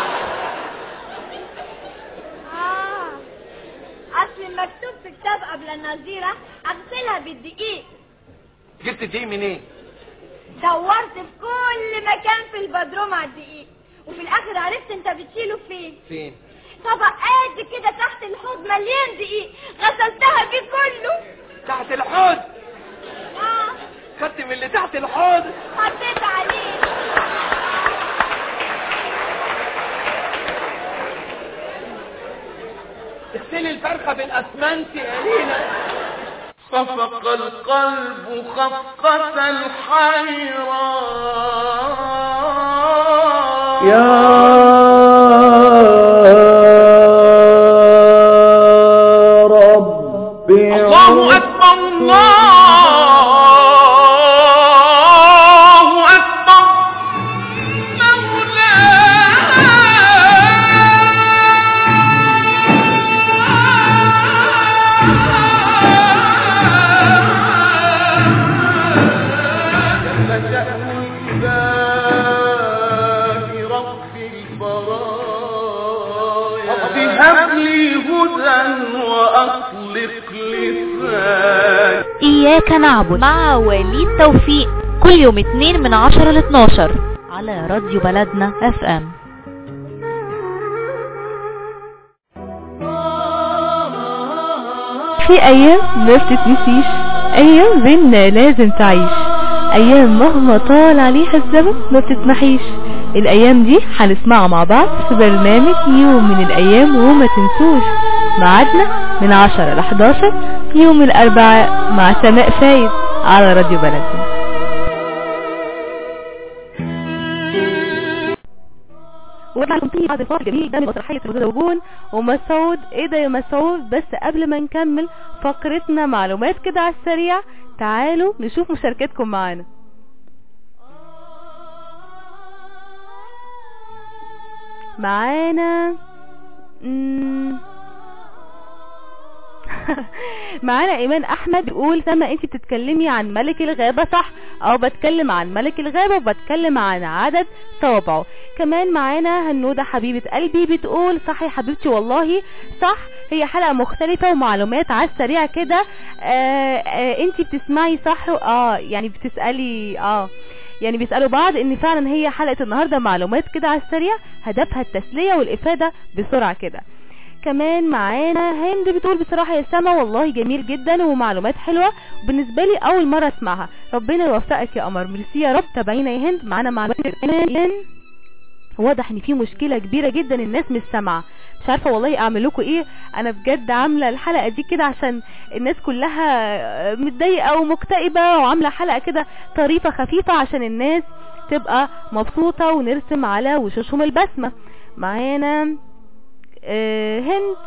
اصل مكتوب في كتاب قبل النظيرة اغسلها بالدقيق. جبت الدقيق منين؟ دورت في كل مكان في البدروم على الدقيق وفي الاخر عرفت انت بتشيله فين. طبق قد كده تحت الحوض مليان دقيق غسلتها بيه كله. تحت الحوض؟ خدت من اللي تحت الحوض حطيت عليه. تغسلي الفرخة بالاسمنت يا لينا. خفق القلب خفقة الحيرة يا رب. الله أكبر الله أكبر. هب لي هدى وأطلق لسان. إياك نعبد مع وليد توفيق كل يوم 2 من 10 ل 12 على راديو بلدنا FM. في أيام ما بتتنسيش، أيام بينا لازم تعيش، أيام مهما طال عليها الزمن ما بتتمحيش. الأيام دي هنسمعها مع بعض في برنامج يوم من الأيام، وما تنسوش ميعادنا من 10 ل 11 يوم الأربعاء مع سماء فايد على راديو بلدنا. ومعكم تاني بعد الفاصل جميل ده من مسرحية المتزوجون ومسعود. ايه ده يا مسعود؟ بس قبل ما نكمل فقرتنا معلومات كده على السريع، تعالوا نشوف مشاركتكم معانا. معانا ايمان احمد بيقول سما انت بتتكلمي عن ملك الغابة صح؟ او بتكلم عن ملك الغابة وبتكلم عن عدد صوابعه. كمان معانا هنودة حبيبة قلبي بتقول صح يا حبيبتي والله صح، هي حلقة مختلفة ومعلومات على السريع كده. انت بتسمعي صح؟ يعني بتسألي يعني بيسألوا بعض ان فعلا هي حلقة النهاردة معلومات كده على السريع، هدفها التسلية والافادة بسرعة كده. كمان معانا هند بتقول بصراحة يا سما والله جميل جدا ومعلومات حلوة، بالنسبة لي اول مرة اسمعها، ربنا يوفقك يا قمر. ميرسي يا رب. تابعينا يا هند. معانا معلومات كمان. واضح ان في مشكلة كبيرة جدا، الناس مش سامعة، مش عارفة والله اعمل لكم ايه. انا بجد عاملة الحلقة دي كده عشان الناس كلها متضايقة ومكتئبة، وعاملة حلقة كده طريفة خفيفة عشان الناس تبقى مبسوطة ونرسم على وشوشهم البسمة. معانا هند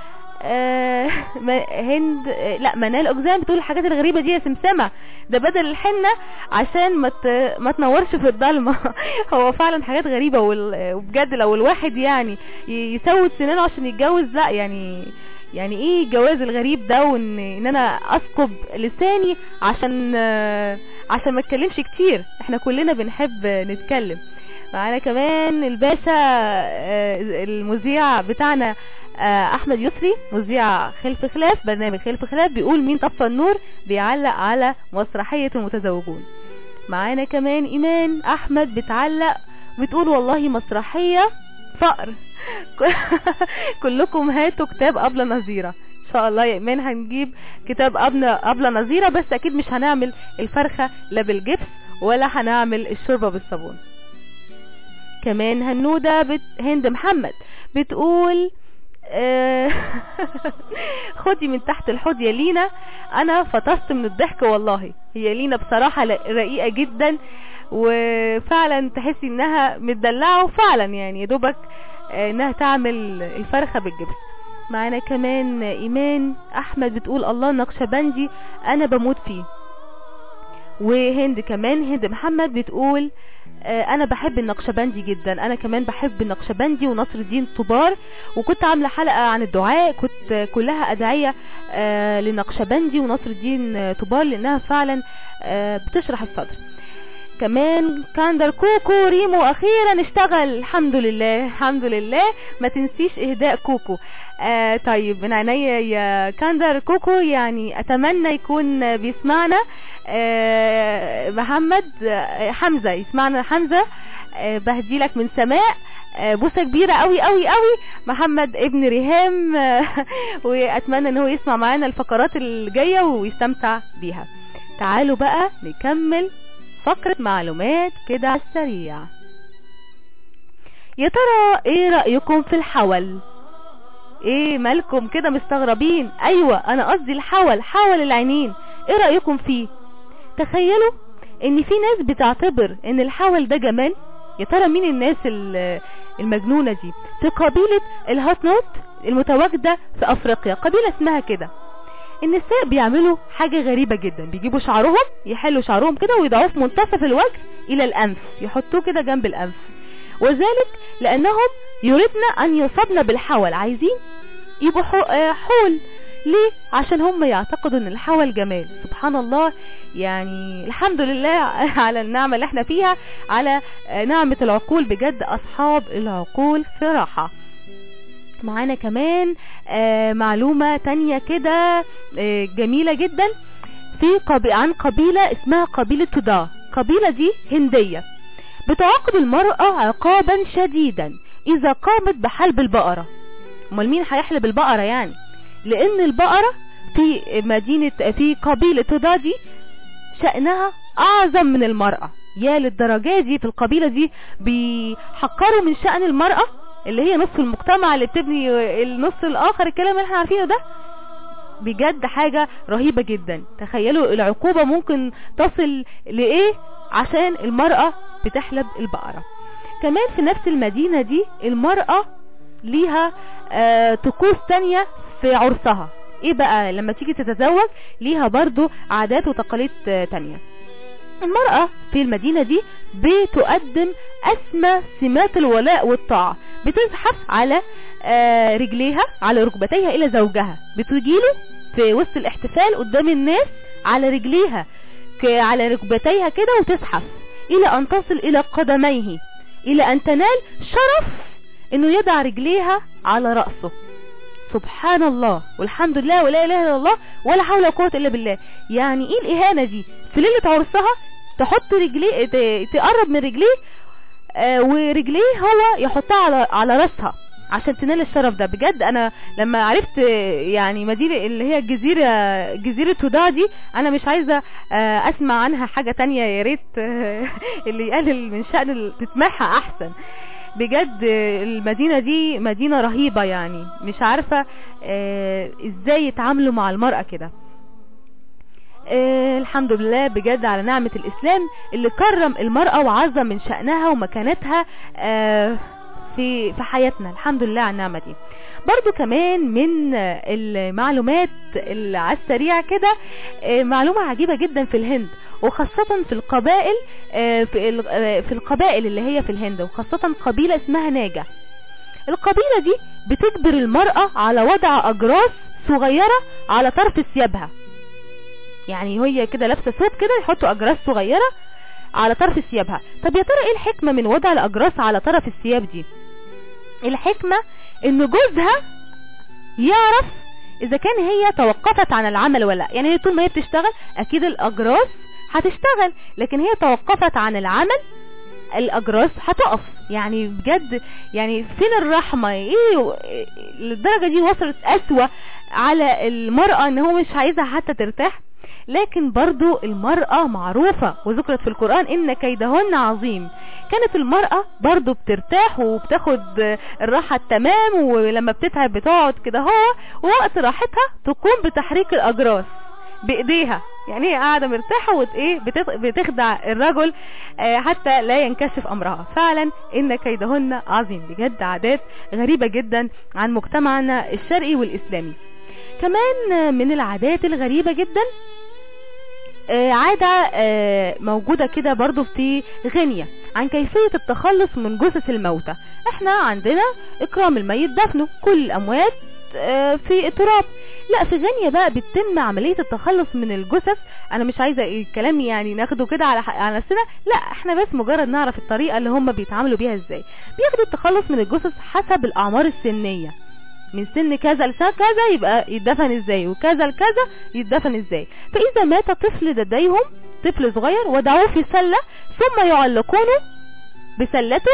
هند لا منال اجزام بتقول الحاجات الغريبة دي يا سمسمة، ده بدل الحنة عشان ما تنورش في الضلمة. هو فعلا حاجات غريبة، وبجد لو الواحد يعني يسود سنانه عشان يتجوز، لا يعني ايه الجواز الغريب ده، وان انا اسكب لساني عشان ما اتكلمش كتير. احنا كلنا بنحب نتكلم. معانا كمان الباشا المذيع بتاعنا احمد يسري، مذيع خلف خلاف، برنامج خلف خلاف، بيقول مين طفى النور، بيعلق على مسرحية المتزوجون. معانا كمان ايمان احمد بتعلق بتقول والله مسرحية فقر. كلكم هاتوا كتاب أبلة نظيرة. ان شاء الله يا ايمان هنجيب كتاب أبلة نظيرة، بس اكيد مش هنعمل الفرخة لا بالجبس ولا هنعمل الشوربة بالصابون. كمان هنودة هند محمد بتقول خدي من تحت الحوض يا لينا، انا فطست من الضحك والله. هي لينا بصراحة رقيقة جدا، وفعلا تحسي انها متدلعة، وفعلا يعني يدوبك انها تعمل الفرخة بالجبس. معانا كمان ايمان احمد بتقول الله النقشبندي انا بموت فيه. وهند كمان هند محمد بتقول انا بحب النقشبندي جدا، انا كمان بحب النقشبندي ونصر الدين طبار، وكنت عاملة حلقة عن الدعاء كنت كلها ادعية للنقشبندي ونصر الدين طبار، لانها فعلا بتشرح الصدر. كمان كاندر كوكو ريمو اخيرا اشتغل، الحمد لله الحمد لله، ما تنسيش اهداء كوكو. طيب من عينيا يا كاندر كوكو، يعني اتمنى يكون بيسمعنا محمد حمزة، يسمعنا حمزة، بهديلك من سماء بوسة كبيرة قوي قوي قوي محمد ابن ريهام، واتمنى ان هو يسمع معانا الفقرات الجاية ويستمتع بيها. تعالوا بقى نكمل فقرة معلومات كده على السريع. يا ترى ايه رأيكم في الحول؟ ايه مالكم كده مستغربين؟ ايوه انا قصدي الحول، حول العينين. ايه رأيكم فيه؟ تخيلوا ان في ناس بتعتبر ان الحول ده جمال. يا ترى مين الناس المجنونة دي؟ في قبيلة الهاتنوت المتواجدة في افريقيا، قبيلة اسمها كده. النساء بيعملوا حاجة غريبة جدا، بيجيبوا شعرهم، يحلوا شعرهم كده ويضعوه في منتصف الوجه الى الانف، يحطوه كده جنب الانف، وذلك لانهم يريدن ان يصابن بالحول، عايزين يبقوا حول. ليه؟ عشان هم يعتقدوا ان الحول جمال. سبحان الله، يعني الحمد لله على النعمة اللي احنا فيها، على نعمة العقول، بجد اصحاب العقول في راحة. معانا كمان معلومة تانية كده جميلة جدا عن قبيلة اسمها قبيلة تودا. قبيلة دي هندية، بتعاقب المرأة عقابا شديدا اذا قامت بحلب البقرة. امال مين هيحلب البقرة يعني؟ لان البقرة في قبيلة تودا دي شأنها اعظم من المرأة. يا للدرجة دي في القبيلة دي بيحقروا من شأن المرأة اللي هي نصف المجتمع، اللي بتبني النص الاخر، الكلام اللي احنا عارفينه ده. بجد حاجة رهيبة جدا. تخيلوا العقوبة ممكن تصل لايه عشان المرأة بتحلب البقرة. كمان في نفس المدينة دي المرأة ليها طقوس تانية في عرسها. ايه بقى؟ لما تيجي تتزوج ليها برضو عادات وتقاليد تانية. المرأة في المدينة دي بتقدم أسمى سمات الولاء والطاعة، بتزحف على رجليها على ركبتيها إلى زوجها، بتجيله في وسط الاحتفال قدام الناس على رجليها على ركبتيها كده، وتزحف إلى أن تصل إلى قدميه، إلى أن تنال شرف إنه يضع رجليها على رأسه. سبحان الله والحمد لله ولا إله إلا الله ولا حول ولا قوة إلا بالله. يعني إيه الإهانة دي؟ في ليلة عرسها تحط رجليه، تقرب من رجليه ورجليه هو يحطها على رأسها عشان تنال الشرف ده. بجد انا لما عرفت يعني مدينة اللي هي جزيرة هدى دي، انا مش عايزة اسمع عنها حاجة تانية، يا ريت اللي يقلل من شأن تتمحى احسن. بجد المدينة دي مدينة رهيبة، يعني مش عارفة ازاي يتعاملوا مع المرأة كده. الحمد لله بجد على نعمة الاسلام اللي كرم المرأة وعظم من شأنها ومكانتها في حياتنا. الحمد لله على النعمة دي. برضو كمان من المعلومات على السريع كده معلومة عجيبة جدا في الهند، وخاصة في القبائل في القبائل اللي هي في الهند، وخاصة قبيلة اسمها ناجا. القبيلة دي بتجبر المرأة على وضع أجراس صغيرة على طرف ثيابها. يعني هي كده لابسة ثوب كده يحطوا أجراس صغيرة على طرف ثيابها. طب يا ترى ايه الحكمة من وضع الأجراس على طرف الثياب دي؟ الحكمة ان جوزها يعرف اذا كان هي توقفت عن العمل ولا لا. يعني طول ما هي بتشتغل اكيد الأجراس هتشتغل، لكن هي توقفت عن العمل الأجراس هتقف. يعني بجد يعني فين الرحمة؟ ايه للدرجة دي وصلت أسوأ على المرأة ان هو مش عايزها حتى ترتاح. لكن برضو المرأة معروفة وذكرت في القرآن إن كيدهن عظيم. كانت المرأة برضو بترتاح وبتاخد الراحة التمام، ولما بتتعب بتقعد كده هو، ووقت راحتها تقوم بتحريك الأجراس بإيديها. يعني هي قاعدة مرتاحة بتخدع الرجل حتى لا ينكشف أمرها. فعلا إن كيدهن عظيم. بجد عادات غريبة جدا عن مجتمعنا الشرقي والإسلامي. كمان من العادات الغريبة جدا عادة موجودة كده برضو في غينيا عن كيفية التخلص من جثث الموتى. احنا عندنا اكرام الميت دفنه، كل الاموات في التراب. لا في غينيا بقى بتتم عملية التخلص من الجثث. انا مش عايزة الكلام يعني ناخده كده على نفسنا، لا احنا بس مجرد نعرف الطريقة اللي هم بيتعاملوا بيها ازاي. بياخدوا التخلص من الجثث حسب الاعمار السنية، من سن كذا لسنة كذا يبقى يدفن ازاي، وكذا لكذا يدفن ازاي. فاذا مات طفل لديهم، طفل صغير، ودعوه في سلة ثم يعلقونه بسلته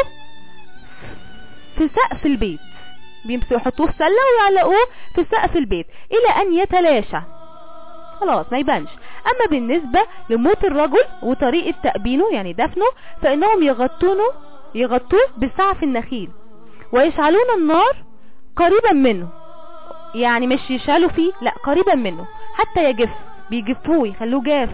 في سقف البيت. يحطوه في سلة ويعلقوه في سقف البيت الى ان يتلاشى، خلاص ما يبانش. اما بالنسبة لموت الرجل وطريقة تأبينه يعني دفنه، فانهم يغطوه بسعف النخيل ويشعلون النار قريبا منه. يعني مش يشعلوا فيه، لا قريبا منه حتى يجف. بيجفوه يخلوه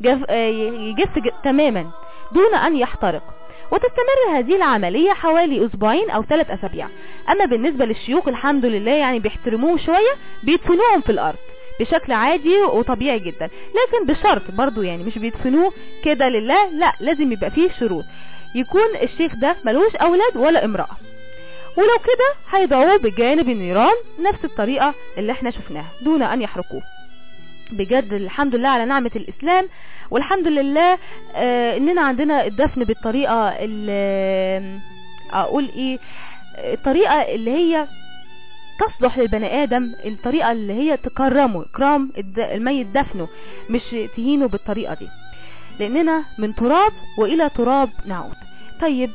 يجف تماما دون ان يحترق. وتستمر هذه العملية حوالي اسبوعين او 3 اسابيع. اما بالنسبة للشيوخ الحمد لله يعني بيحترموهم شوية، بيدفنوهم في الارض بشكل عادي وطبيعي جدا، لكن بشرط برضو يعني مش بيدفنوه كده لله، لا لازم يبقى فيه شروط. يكون الشيخ ده ملوش اولاد ولا امرأة، ولو كده هيضعوه بجانب النيران نفس الطريقة اللي احنا شفناها دون ان يحرقوه. بجد الحمد لله على نعمة الاسلام، والحمد لله اننا عندنا الدفن بالطريقة اللي اقول ايه، الطريقة اللي هي تصلح للبني ادم، الطريقة اللي هي تكرمه، اكرام الميت دفنه، مش تهينه بالطريقة دي، لاننا من تراب والى تراب نعود. طيب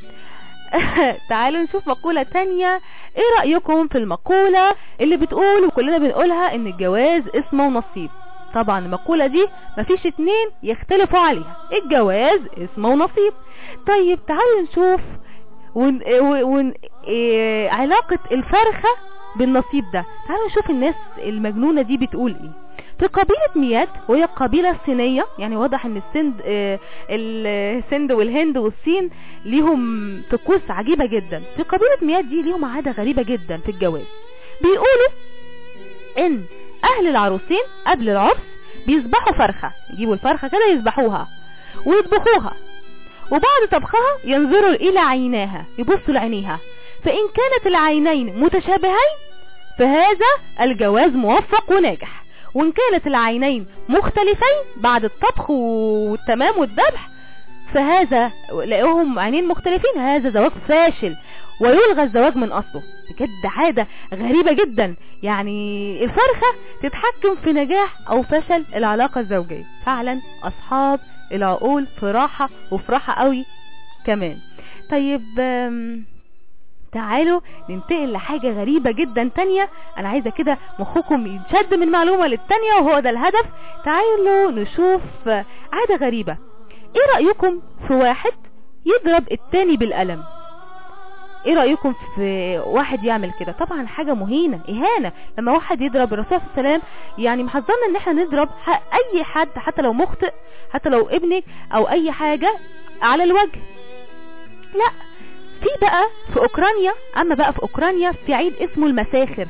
تعالوا نشوف مقولة تانية. ايه رأيكم في المقولة اللي بتقول وكلنا بنقولها ان الجواز اسمه ونصيب؟ طبعا المقولة دي مفيش 2 يختلفوا عليها، الجواز اسمه ونصيب. طيب تعالوا نشوف علاقة الفرخة بالنصيب ده. تعالوا نشوف الناس المجنونة دي بتقول ايه. في قبيلة ميات وهي القبيلة الصينية، يعني واضح ان السند والهند والصين ليهم طقوس عجيبة جدا. في قبيلة ميات دي ليهم عادة غريبة جدا في الجواز. بيقولوا ان اهل العروسين قبل العرس بيذبحوا فرخة، يجيبوا الفرخة كده يذبحوها ويطبخوها، وبعد طبخها ينظروا الى عيناها، يبصوا لعينيها، فان كانت العينين متشابهين فهذا الجواز موفق وناجح، وان كانت العينين مختلفين بعد الطبخ والتمام والذبح فهذا لقوهم عينين مختلفين، هذا زواج فاشل ويلغى الزواج من اصله. بجد عادة غريبة جدا، يعني الفرخة تتحكم في نجاح او فشل العلاقة الزوجية. فعلا اصحاب العقول في راحة وفي راحة قوي كمان. طيب تعالوا ننتقل لحاجة غريبة جدا تانية، انا عايزة كده مخكم يتشد من معلومة للتانية وهو ده الهدف. تعالوا نشوف عادة غريبة. ايه رأيكم في واحد يضرب التاني بالقلم؟ ايه رأيكم في واحد يعمل كده؟ طبعا حاجة مهينة، اهانة لما واحد يضرب. الرسول صلى الله عليه وسلم يعني محذرنا ان احنا نضرب اي حد، حتى لو مخطئ، حتى لو ابنك او اي حاجة على الوجه. لا، في بقى في اوكرانيا، اما بقى في اوكرانيا في عيد اسمه المساخر،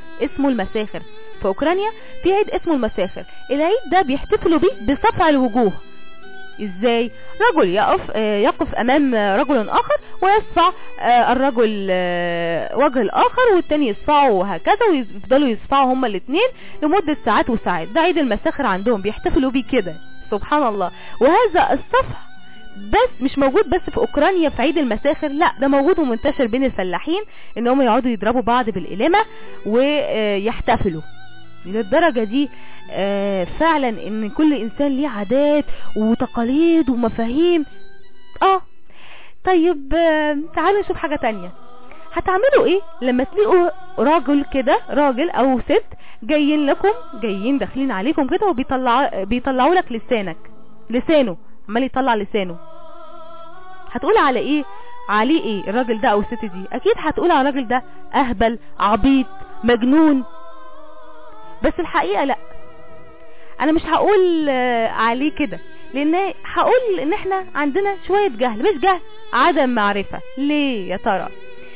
في اوكرانيا في عيد اسمه المساخر. العيد ده بيحتفلوا بيه بصفع الوجوه. ازاي؟ رجل يقف امام رجل اخر ويصفع الرجل وجه الاخر والتاني يصفعه، وهكذا، ويفضلوا يصفعوا هما الاثنين لمدة ساعات وساعات. ده عيد المساخر عندهم، بيحتفلوا بيه كده، سبحان الله. وهذا الصفح بس مش موجود بس في اوكرانيا في عيد المساخر، لا ده موجود ومنتشر بين الفلاحين ان هم يقعدوا يضربوا بعض بالقلمة ويحتفلوا للدرجة دي. فعلا ان كل انسان ليه عادات وتقاليد ومفاهيم. طيب تعالوا نشوف حاجة تانية. هتعملوا ايه لما تلاقوا راجل كده، راجل او ست جايين داخلين عليكم كده وبيطلعوا لك لسانه عمال يطلع لسانه؟ هتقول عليه ايه الراجل ده او الست دي؟ اكيد هتقول على الراجل ده اهبل، عبيط، مجنون. بس الحقيقة لا، انا مش هقول عليه كده، لان هقول ان احنا عندنا شوية جهل، مش جهل، عدم معرفة. ليه يا ترى؟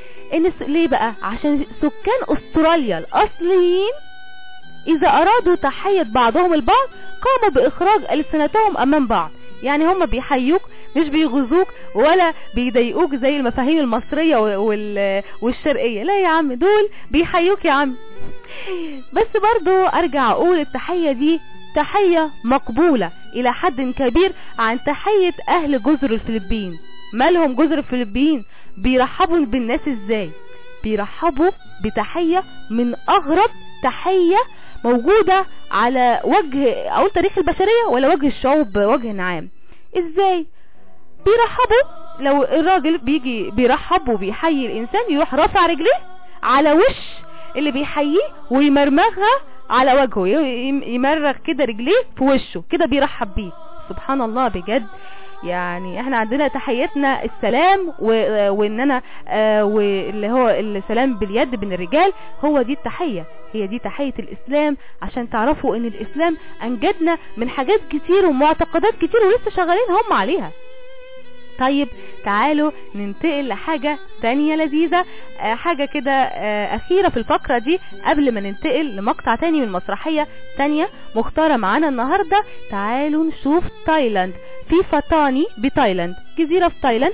ليه بقى؟ عشان سكان استراليا الاصليين اذا ارادوا تحية بعضهم البعض قاموا باخراج ألسنتهم امام بعض. يعني هم بيحيوك، مش بيغزوك ولا بيضايقوك زي المفاهيم المصرية والشرقية. لا يا عم، دول بيحيوك يا عم. بس برضو ارجع اقول التحية دي تحية مقبولة الى حد كبير عن تحية اهل جزر الفلبين. مالهم جزر الفلبين؟ بيرحبوا بالناس ازاي؟ بيرحبوا بتحية من اغرب تحية موجودة على وجه او تاريخ البشرية ولا وجه الشعوب وجه عام. ازاي بيرحبوا؟ لو الراجل بيجي بيرحب وبيحيي الانسان، يروح رافع رجليه على وش اللي بيحييه ويمرمغها على وجهه، يمرغ كده رجليه في وشه كده بيرحب بيه. سبحان الله بجد. يعني احنا عندنا تحيتنا السلام واننا واللي هو السلام باليد بين الرجال، هو دي التحية، هي دي تحية الاسلام، عشان تعرفوا ان الاسلام انجدنا من حاجات كتير ومعتقدات كتير ولسه شغالين هم عليها. طيب تعالوا ننتقل لحاجة تانية لذيذة، حاجة كده اخيرة في الفقرة دي قبل ما ننتقل لمقطع تاني من مسرحية تانية مختارة معانا النهاردة. تعالوا نشوف تايلاند. في فاتاني بتايلاند، جزيرة في تايلاند.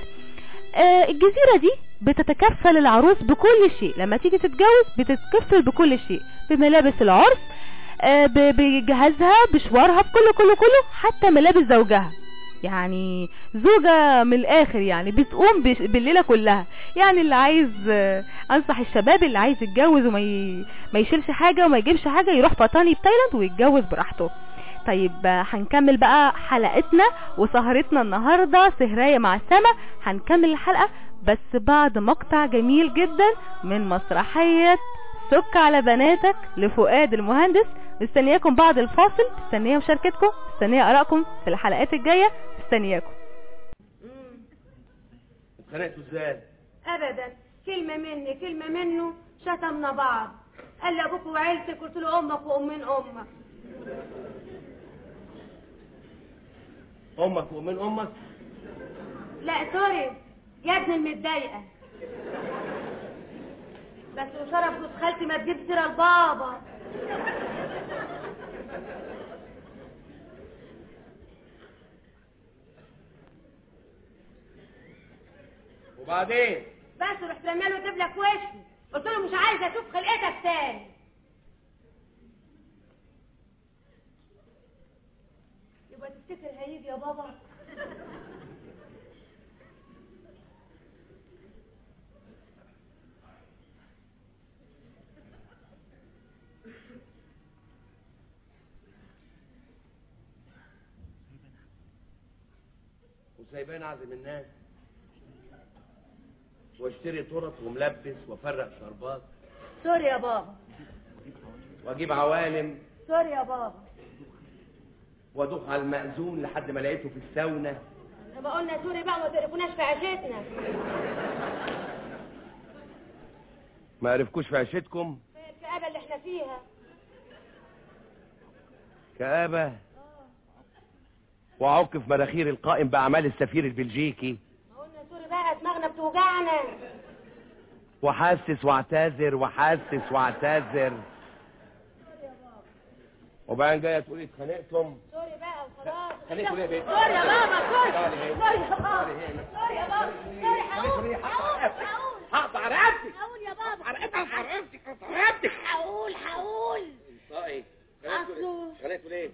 الجزيرة دي بتتكفل العروس بكل شيء، لما تيجي تتجوز بتتكفل بكل شيء، بملابس العرس، بجهازها، بشوارها، بكله حتى ملابس زوجها. يعني زوجة من الاخر، يعني بتقوم بالليلة كلها. يعني اللي عايز، انصح الشباب اللي عايز يتجوز وما يشيلش حاجة وما يجيبش حاجة، يروح فاتاني بتايلاند ويتجوز براحته. طيب هنكمل بقى حلقتنا وسهرتنا النهاردة، سهراية مع السما. هنكمل الحلقة بس بعد مقطع جميل جدا من مسرحية سك على بناتك لفؤاد المهندس. مستنياكم بعد الفاصل، مستنيه مشاركتكم، مستنيه ارائكم في الحلقات الجايه، مستنياكم. اتخانقتوا ازاي؟ ابدا، كلمه مني كلمه منه، شتمنا بعض. قال لي ابوك وعيلتك، قلت له امك وامين امك. امك ومن امك؟ لا سوري يا ابن المتضايقه، بس وشرف جوز خالتي ما تجيب سيره لبابا. وبعدين؟ بس ورحت رميها له دبله في وشه، قلت له مش عايزه اشوف خلقتك تاني. يبقى تفتكر هيجي يا بابا؟ وسايباني اعزم الناس واشتري تورت وملبس وافرق شربات. سوري يا بابا. واجيب عوالم. سوري يا بابا. وادوخ على المأذون لحد ما لقيته في الساونا. لما قلنا سوري بقى ما تعرفوناش في عشتنا. ما عرفكوش في عشتكم؟ في الكآبة اللي احنا فيها. كآبة؟ وعك في مراخير القائم بأعمال السفير البلجيكي. ما قلنا سوري بقى دماغنا بتوجعنا. وحاسس واعتذر وحاسس واعتذر. سوري يا بابا. وبعدين جايه تقولي اتخانقتم؟ سوري بقى وخلاص. اتخانقتوا ليه يا بنت؟ سوري يا بابا سوري. سوري يا بابا. سوري يا بابا. سوري هقول. هقطع رقبتك. هقول يا بابا. هقطع رقبتك. هقول. طيب اتخانقتوا ليه؟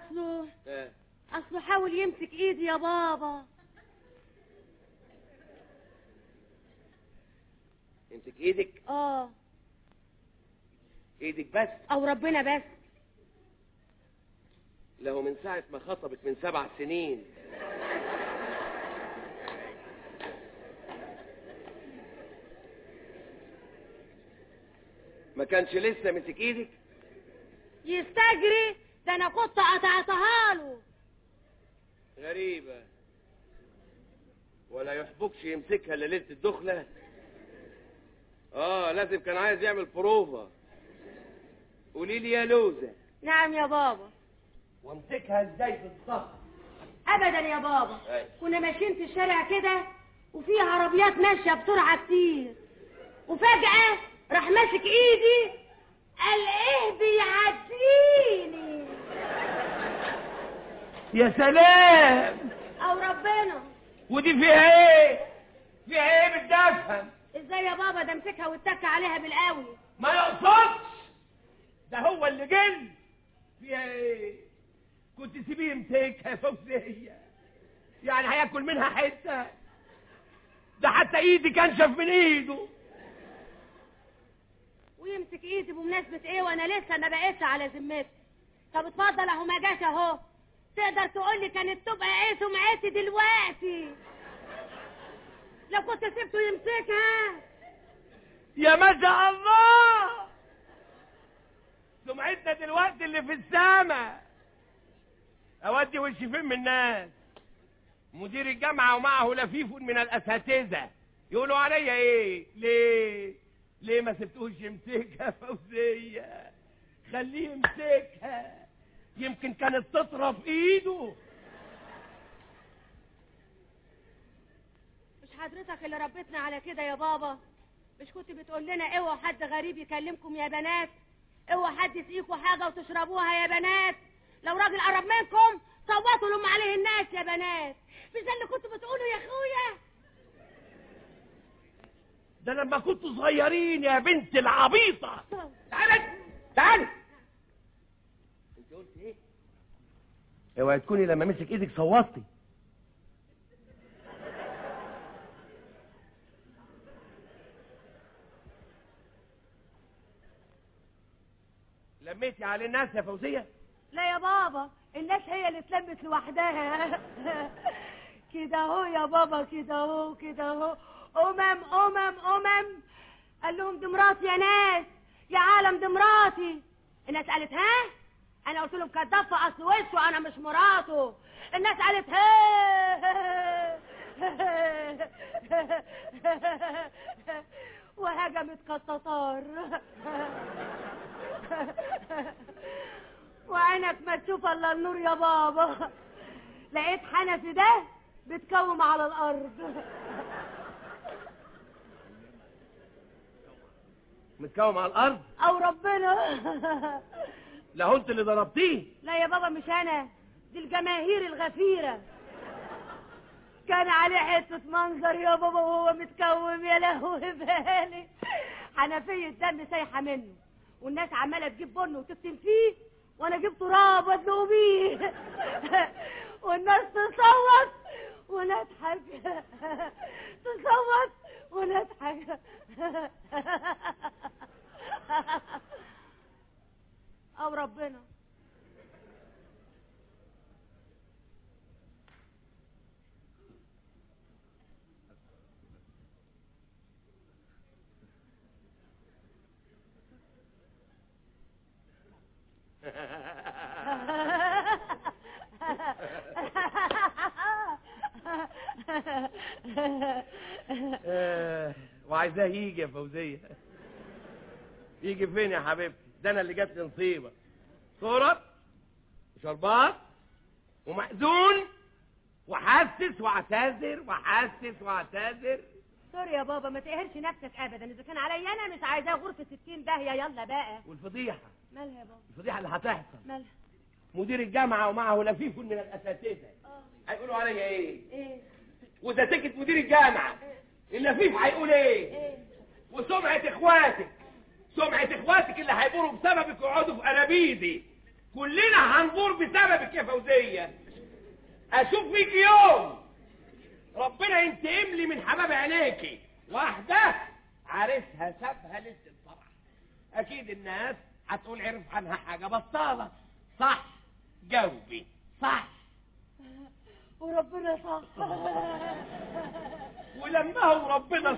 اصله حاول يمسك ايدي يا بابا. يمسك ايدك؟ ايدك بس؟ او ربنا بس. له من ساعة ما خطبت من 7 سنين. ما كانش لسه مسك ايدك؟ يستجري ده انا كنت قطعتها له. غريبة. ولا يحبكش يمسكها الا ليلة الدخلة؟ لازم كان عايز يعمل بروفة. قولي لي يا لوزة. نعم يا بابا. وامسكها ازاي بالظبط؟ ابدا يا بابا. كنا ماشيين في الشارع كده وفي عربيات ماشيه بسرعه كتير، وفجاه راح ماسك ايدي قال ايه بيعديني. يا سلام. او ربنا. ودي فيها ايه؟ فيها ايه بتدفهم؟ ازاي يا بابا؟ ده مسكها واتك عليها بالقوي. ما يقصدش، ده هو اللي جن. فيها ايه؟ كنت سيبيه يمسكها يا فوزية، يعني هياكل منها حته؟ ده حتى ايدي كنشف من ايده. ويمسك ايدي بمناسبه ايه وانا لسه ما بقيتش على ذمتي؟ طب اتفضل اهو ما جاش اهو. تقدر تقول لي كانت تبقى ايه سمعتي دلوقتي لو كنت سبته يمسكها؟ يا ما شاء الله، سمعتنا دلوقتي اللي في السما. اودي وشي فين من الناس؟ مدير الجامعه ومعه لفيف من الاساتذه يقولوا عليا ايه؟ ليه ما سبتوش يمسكها فوزيه؟ خليه يمسكها، يمكن كانت تطرف ايده. مش حضرتك اللي ربيتنا على كده يا بابا؟ مش كنت بتقول لنا اوعوا حد غريب يكلمكم يا بنات، اوعوا حد يسقيكوا حاجه وتشربوها يا بنات، لو راجل قرب منكم صوتوا لهم عليه الناس يا بنات. مش ده اللي كنتوا بتقولوا يا اخويا؟ ده لما كنتوا صغيرين يا بنت العبيطه. تعالي انت قلت ايه؟ اوعي تكوني لما مسك ايدك صوتي. لميتي على الناس يا فوزيه؟ لا يا بابا، الناس هي اللي اتلمت لوحدها. كده اهو يا بابا، كده اهو كده اهو. قال لهم دي مراتي يا ناس، يا عالم دي مراتي. الناس قالت ها؟ انا قلت لهم كداب في اصل وشه، انا مش مراته. الناس قالت ها. وهجمت كالتتار. وعينك ما تشوف الا النور يا بابا. لقيت حنفي ده بتكوم على الارض. متكوم على الارض؟ او ربنا. لا هو انت اللي ضربتيه؟ لا يا بابا مش انا، دي الجماهير الغفيرة. كان عليه حتة منظر يا بابا وهو متكوم، يا لهوي بالي. حنفية دم سايحة منه، والناس عمالة تجيب بن وتفتن فيه، وانا اجيب تراب وادلقه بيه. والناس تصوت ونضحك، تصوت ونضحك. او ربنا. وعايزاه يجي يا فوزية. يجي فين يا حبيبتي؟ ده انا اللي جات لي نصيبة. صورة وشربات ومأذون وحاسس واعتذر وحاسس واعتذر. سوري يا بابا، ما تقهرش نفسك ابدا. اذا كان عليا انا مش عايزاه غرفة 60 داهية. يلا بقى. والفضيحة؟ مالها يا بابا؟ الفضيحة اللي هتحصل. مالها؟ مدير الجامعة ومعه لفيف من الأساتذة هيقولوا عليا ايه؟ وإذا سكت مدير الجامعة اللفيف هيقول ايه؟ وسمعة اخواتك اللي هيبوروا بسببك ويقعدوا في أنابيدي، كلنا هنبور بسببك يا فوزية. اشوف فيك يوم ربنا ينتقم لي من حباب عينيكي. واحدة عرسها سابها ليلة الفرح، اكيد الناس هتقول عرف عنها حاجة بطالة. صح؟ جاوبي صح. وربنا صح. ولما هو ربنا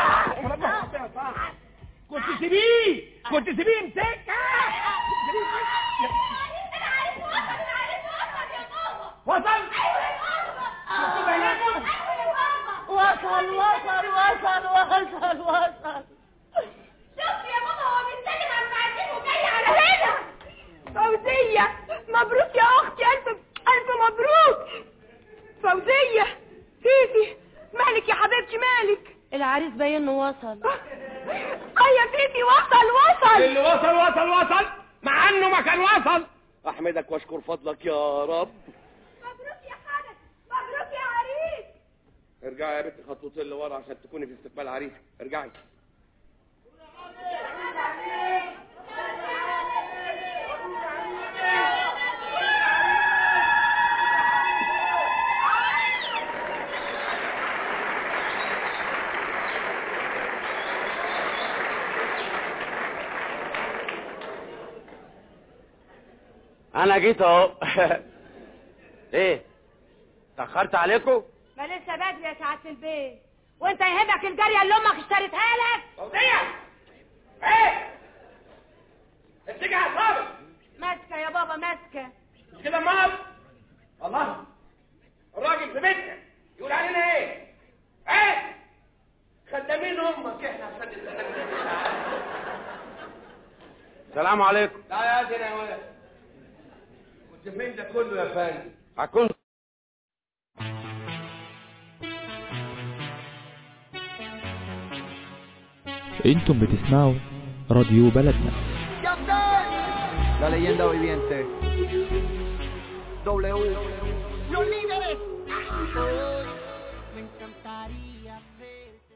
صح كنت سيبيه امسكها. وصل. شوف يا بابا هو بيتكلم عن معدين وجاي على هنا. فوزية مبروك يا اختي، الف مبروك. فوزية فيفي مالك يا حبيبتي مالك؟ العريس باين انه وصل. يا فيفي وصل. اللي وصل مع انه ما كان وصل. احمدك واشكر فضلك يا رب. مبروك يا حنفي، مبروك يا عريس. ارجعي يا بنتي خطوتين لورا عشان تكوني في استقبال عريس. ارجعي. انا جيت اهو. ايه تاخرت عليكم؟ ما لسه بدري يا سعاده البيت. وانت يهمك الجاريه اللي امك اشتريتها لك؟ فوزية ايه امسكي اعصابك. ماسكه يا بابا ماسكه. مش كده امال؟ الله الراجل في بيتنا يقول علينا ايه؟ خدامين امك احنا عشان السلام عليكم. لا يا دي يا ولد، كنت فين ده كله يا فندم؟ هكون انتم بتسمعوا راديو بلدنا. La leyenda viviente. W. Los líderes. Me encantaría verte.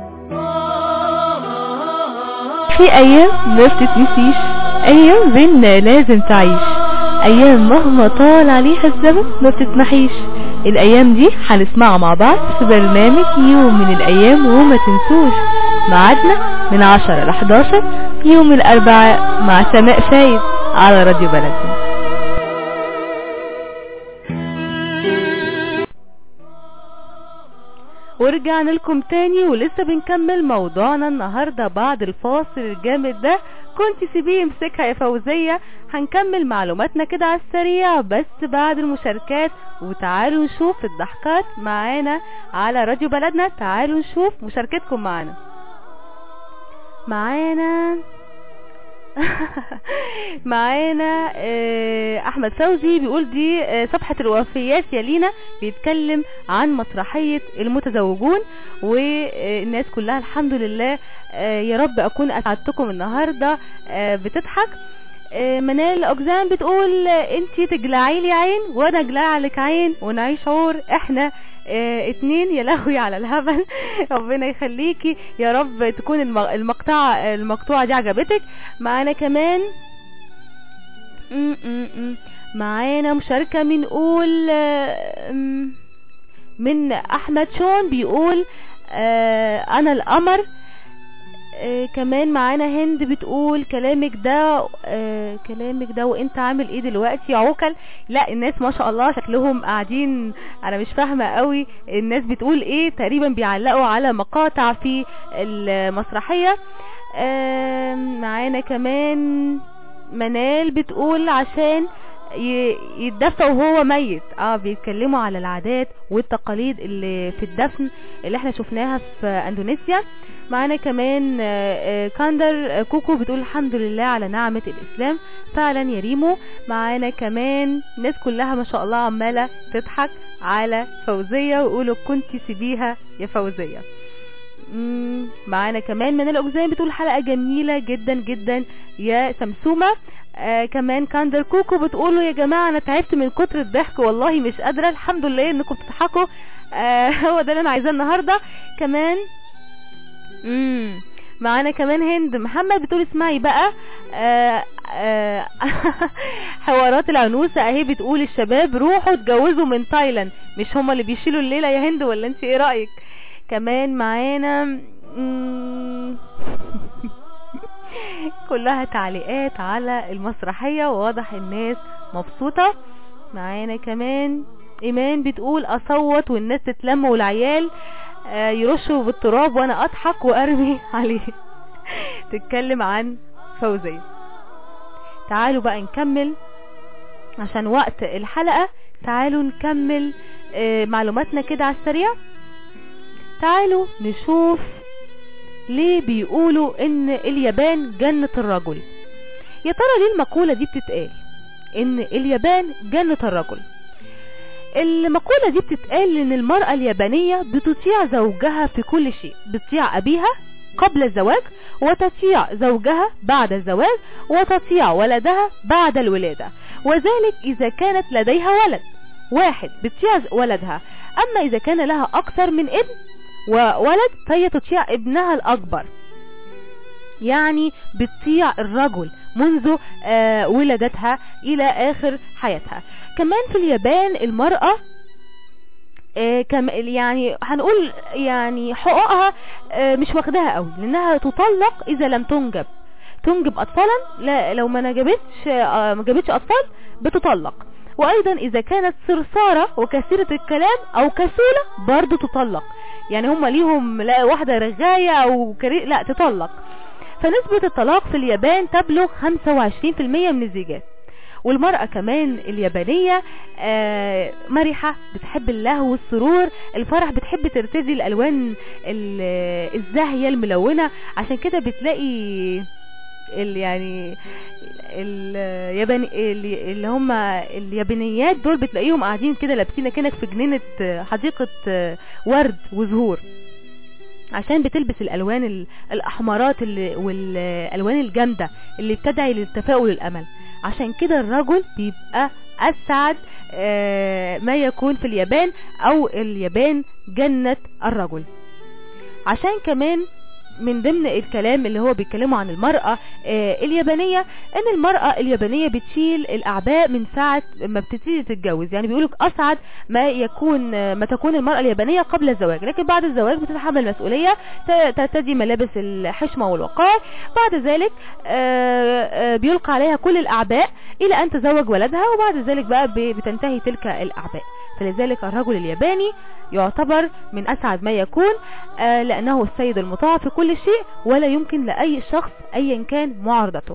في ايام ما بتتنسيش، ايام بينا لازم تعيش، ايام مهما طال عليها الزمن ما بتتمحيش. الايام دي هنسمعها مع بعض في برنامج يوم من الايام، وما تنسوش ميعادنا من 10 ل 11 يوم الاربعاء مع سماء فايد على راديو بلدنا. ورجعنا لكم تاني ولسه بنكمل موضوعنا النهاردة بعد الفاصل الجامد ده. كنت سيبيه يمسكها يا فوزية. هنكمل معلوماتنا كده على السريع بس بعد المشاركات، وتعالوا نشوف الضحكات معانا على راديو بلدنا. تعالوا نشوف مشاركتكم معانا. معانا احمد فوزي بيقول دي صفحة الوفيات يا لينا، بيتكلم عن مسرحية المتزوجون، والناس كلها الحمد لله يا رب اكون اسعدتكم النهاردة بتضحك. منال اجزام بتقول انتي تجلعي لي عين وانا اجلع لك عين ونعيش عور احنا اتنين، يا لهوي على الهبل. ربنا يخليكي يا رب تكون المقطوعة دي عجبتك. معانا كمان معانا مشاركة بنقول من احمد شون بيقول انا القمر. كمان معانا هند بتقول كلامك ده وانت عامل ايه دلوقتي يا عوكل. لا الناس ما شاء الله شكلهم قاعدين، انا مش فاهمة قوي الناس بتقول ايه، تقريبا بيعلقوا على مقاطع في المسرحية. معانا كمان منال بتقول عشان يتدفى وهو ميت. بيتكلموا على العادات والتقاليد اللي في الدفن اللي احنا شفناها في اندونيسيا. معانا كمان كاندر كوكو بتقول الحمد لله على نعمة الاسلام فعلا يا ريمو. معانا كمان ناس كلها ما شاء الله عمالة تضحك على فوزية ويقولوا كنتي سيبيها يا فوزية. معانا كمان من الأجزاء بتقول حلقة جميلة جدا جدا يا سمسومة. كمان كاندر كوكو بتقولوا يا جماعة انا تعبت من كتر الضحك والله مش قادرة، الحمد لله انكم بتضحكوا. هو ده اللي انا عايزاه النهاردة. كمان معانا كمان هند محمد بتقول اسمعي بقى حوارات العنوسة اهي، بتقول الشباب روحوا اتجوزوا من تايلاند، مش هما اللي بيشيلوا الليلة يا هند ولا انت ايه رأيك؟ كمان معانا كلها تعليقات على المسرحية وواضح الناس مبسوطة. معانا كمان ايمان بتقول اصوت والناس تتلم والعيال يرشوا بالتراب وانا اضحك وارمي عليه. تتكلم عن فوزية. تعالوا بقى نكمل عشان وقت الحلقة، تعالوا نكمل معلوماتنا كده على السريع. تعالوا نشوف ليه بيقولوا ان اليابان جنة الرجل. يا ترى ليه المقولة دي بتتقال ان اليابان جنة الرجل؟ المقولة دي بتتقال ان المرأة اليابانية بتطيع زوجها في كل شيء، بتطيع ابيها قبل الزواج وتطيع زوجها بعد الزواج وتطيع ولدها بعد الولادة، وذلك اذا كانت لديها ولد واحد بتطيع ولدها، اما اذا كان لها اكثر من ابن وولد فهي تطيع ابنها الاكبر. يعني بتطيع الرجل منذ ولادتها الى اخر حياتها. كمان في اليابان المرأة يعني هنقول يعني حقوقها مش واخداها قوي، لانها تطلق اذا لم تنجب اطفالا، لا لو ما جابتش اطفال بتطلق. وايضا اذا كانت صرصارة وكثيرة الكلام او كسولة برضو تطلق، يعني هم ليهم لا واحدة رغاية او لا تطلق. فنسبة الطلاق في اليابان تبلغ 25% من الزيجات. والمرأة كمان اليابانية مرحة، بتحب اللهو والسرور، الفرح، بتحب ترتدي الالوان الزاهية الملونة. عشان كده بتلاقي يعني اللي هم اليابانيات دول بتلاقيهم قاعدين كده لابسين كأنك في جنينة حديقة ورد وزهور، عشان بتلبس الالوان الاحمرات والالوان الجامدة اللي بتدعي للتفاؤل والامل. عشان كده الرجل بيبقى اسعد ما يكون في اليابان، او اليابان جنة الرجل. عشان كمان من ضمن الكلام اللي هو بيتكلموا عن المرأة اليابانية، ان المرأة اليابانية بتشيل الاعباء من ساعة ما بتبتدي تتجوز. يعني بيقولك اسعد ما تكون المرأة اليابانية قبل الزواج، لكن بعد الزواج بتتحمل مسؤولية، ترتدي ملابس الحشمة والوقار. بعد ذلك بيلقى عليها كل الاعباء الى ان تزوج ولدها، وبعد ذلك بقى بتنتهي تلك الاعباء. فلذلك الرجل الياباني يعتبر من اسعد ما يكون، لانه السيد المطاع في كل شيء، ولا يمكن لاي شخص ايا كان معارضته.